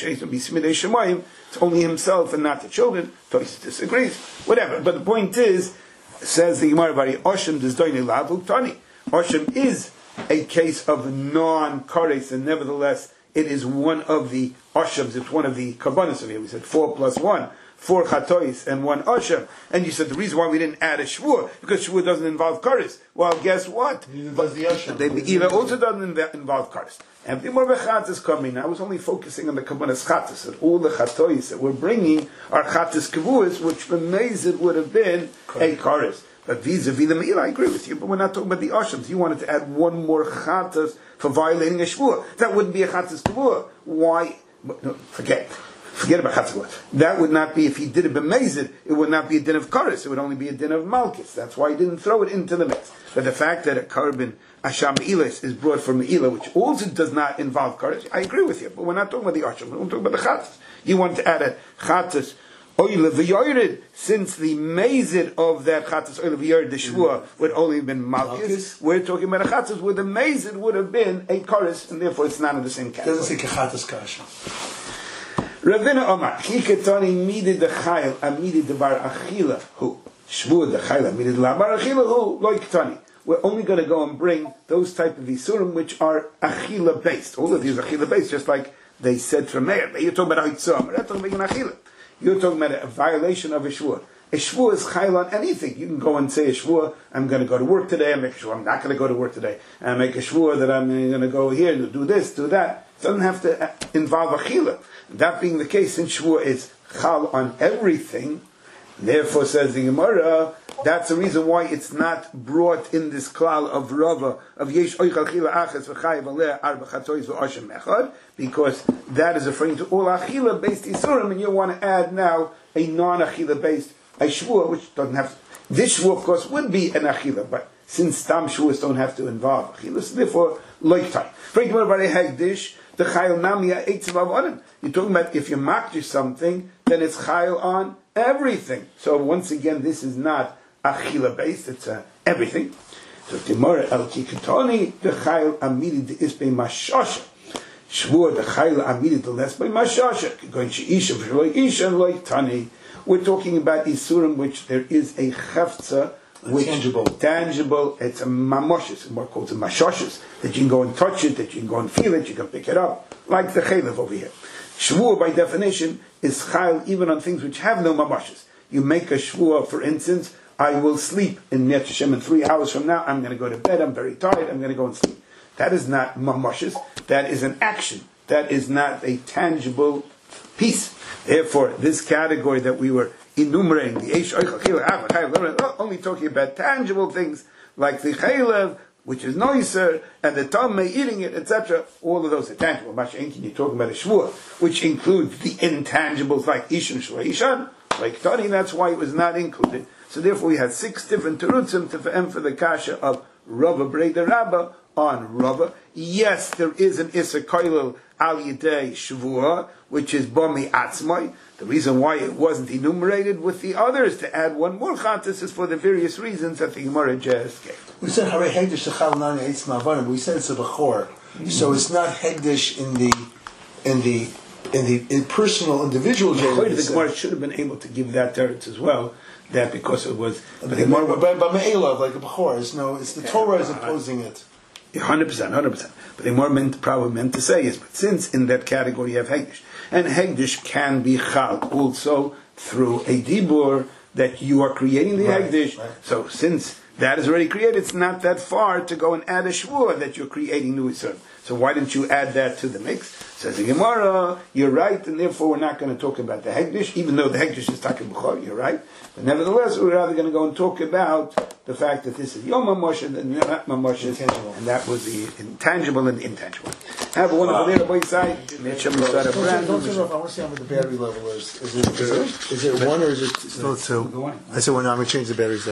Speaker 1: It's only himself and not the children. Toys disagrees. Whatever. But the point is, says the Gemara Vari Oshem Dizdoini Lav Tani. Oshem is a case of non-kares, and nevertheless it is one of the Oshems, it's one of the Karbanos of here. We said four plus one. Four chatois and one oshem. And you said the reason why we didn't add a shvur, because shvur doesn't involve kares. Well, guess what?
Speaker 3: Neither does the oshem.
Speaker 1: The Be'ila also doesn't involve kares. And the more chatas coming, I was only focusing on the kabbanas chatas, and all the chatois that we're bringing are chatas kavuas, which b'mezid would have been a kares. But vis-a-vis the Me'ila, I agree with you, but we're not talking about the oshems. You wanted to add one more chatas for violating a shvur. That wouldn't be a chatas kavua. Why? No, forget. Forget about chatzah. That would not be, if he did it b'mezid, it would not be a din of kares. It would only be a din of malchus. That's why he didn't throw it into the mix. But the fact that a carbon asham me'ilas is brought from me'ila, which also does not involve kares, I agree with you. But we're not talking about the asham. We're talking about the chatzah. You want to add a chatzah oile v'yored, since the mezid of that chatzah oile v'yored, the shvua, would only have been malchus. We're talking about a chatzah where the mezid would have been a kares, and therefore it's not in the same category.
Speaker 3: It doesn't say kachatas kasha.
Speaker 1: Ravina Omar, Kikatani midid the chayil, amidid the bar achila, who? Shvur the chayil, amidid la bar achila, who? Loiktani. We're only going to go and bring those type of isurim which are achila based. All of these are achila based, just like they said from Meir. You're talking about Haitzah, we're not talking about an achila. You're talking about a violation of a shvur. A shvur is chayil on anything. You can go and say a shvur, I'm going to go to work today, I make a shvur, I'm not going to go to work today. I make a shvur that I'm going to go here, do this, do that. It doesn't have to involve achila. That being the case, since shvur is chal on everything, therefore says the Gemara, that's the reason why it's not brought in this klal of Rava of yesh oichal chila achas v'chayiv aleh arba chatois v'oshem echad, because that is referring to all achila based isurim, and you want to add now a non-achila based a shvur, which doesn't have. This shvur, of course, would be an achila, but since tam shvuras don't have to involve achila, so therefore loiktai. For example, very hegdish. The chayil namia eitzav avonim. You're talking about if you makdish something, then it's chayil on everything. So once again, this is not achila based; it's uh, everything. So Gemara el kikatoni the chayil amidi the isbei mashasha. Shvur the chayil amidi the less by mashasha. Going sheisha v'shloi isha loy tani. We're talking about isurim which there is a chefza. Which,
Speaker 3: tangible.
Speaker 1: Tangible, it's a mamoshes, more called a mashoshes, that you can go and touch it, that you can go and feel it, you can pick it up, like the chaylev over here. Shvur, by definition, is chayil even on things which have no mamoshes. you make a shvua, for instance, I will sleep in Yet Hashem in three hours from now, I'm going to go to bed, I'm very tired, I'm going to go and sleep. That is not mamashis, that is an action. That is not a tangible piece. Therefore, this category that we were enumerating, the Eish, only talking about tangible things, like the Chaylev, which is noiser, and the Tameh eating it, et cetera. All of those are tangible. Masha'enkin, you're talking about a Shvuah, which includes the intangibles like Ishan Shvuah Ishan, like Tani, that's why it was not included. So therefore we had six different terutzim to for the kasha of Rava Breda Rabba on Rava. Yes, there is an Issa Koilel Al Yidei Shvuah, which is Bami Atzmai. The reason why it wasn't enumerated with the others to add one more chantis is for the various reasons that the Gemara just gave.
Speaker 3: We said Hare Hegdish Shechal Nani Eitz Mavanim, but we said it's a Bechor. So it's not Hegdish in the in the in the in personal individual
Speaker 1: Jayla. The Gemara should have been able to give that teretz as well. That because it was
Speaker 3: but the Gemara but but Me'elav, like a Bechor, it's no it's the Torah is opposing it.
Speaker 1: Hundred percent, hundred percent. But the more meant probably meant to say is, but since in that category you have Hegdish, and Hegdish can be Chal also through a Dibur that you are creating the right, Hegdish. Right. So since that is already created, it's not that far to go and add a Shvuah that you're creating new Yisrael. So why didn't you add that to the mix? Says the Gemara, you're right, and therefore we're not going to talk about the Hegdish, even though the Hegdish is Taka B'chor, you're right. But nevertheless, we're rather going to go and talk about the fact that this is Yom HaMoshe and not Mamoshe, and that was the intangible and the intangible. Have a wonderful day on both sides.
Speaker 3: Don't turn off. I want to see how much the battery level is. Is it, is it, is it one or is it still two? I said, well, no, I'm going to change the batteries.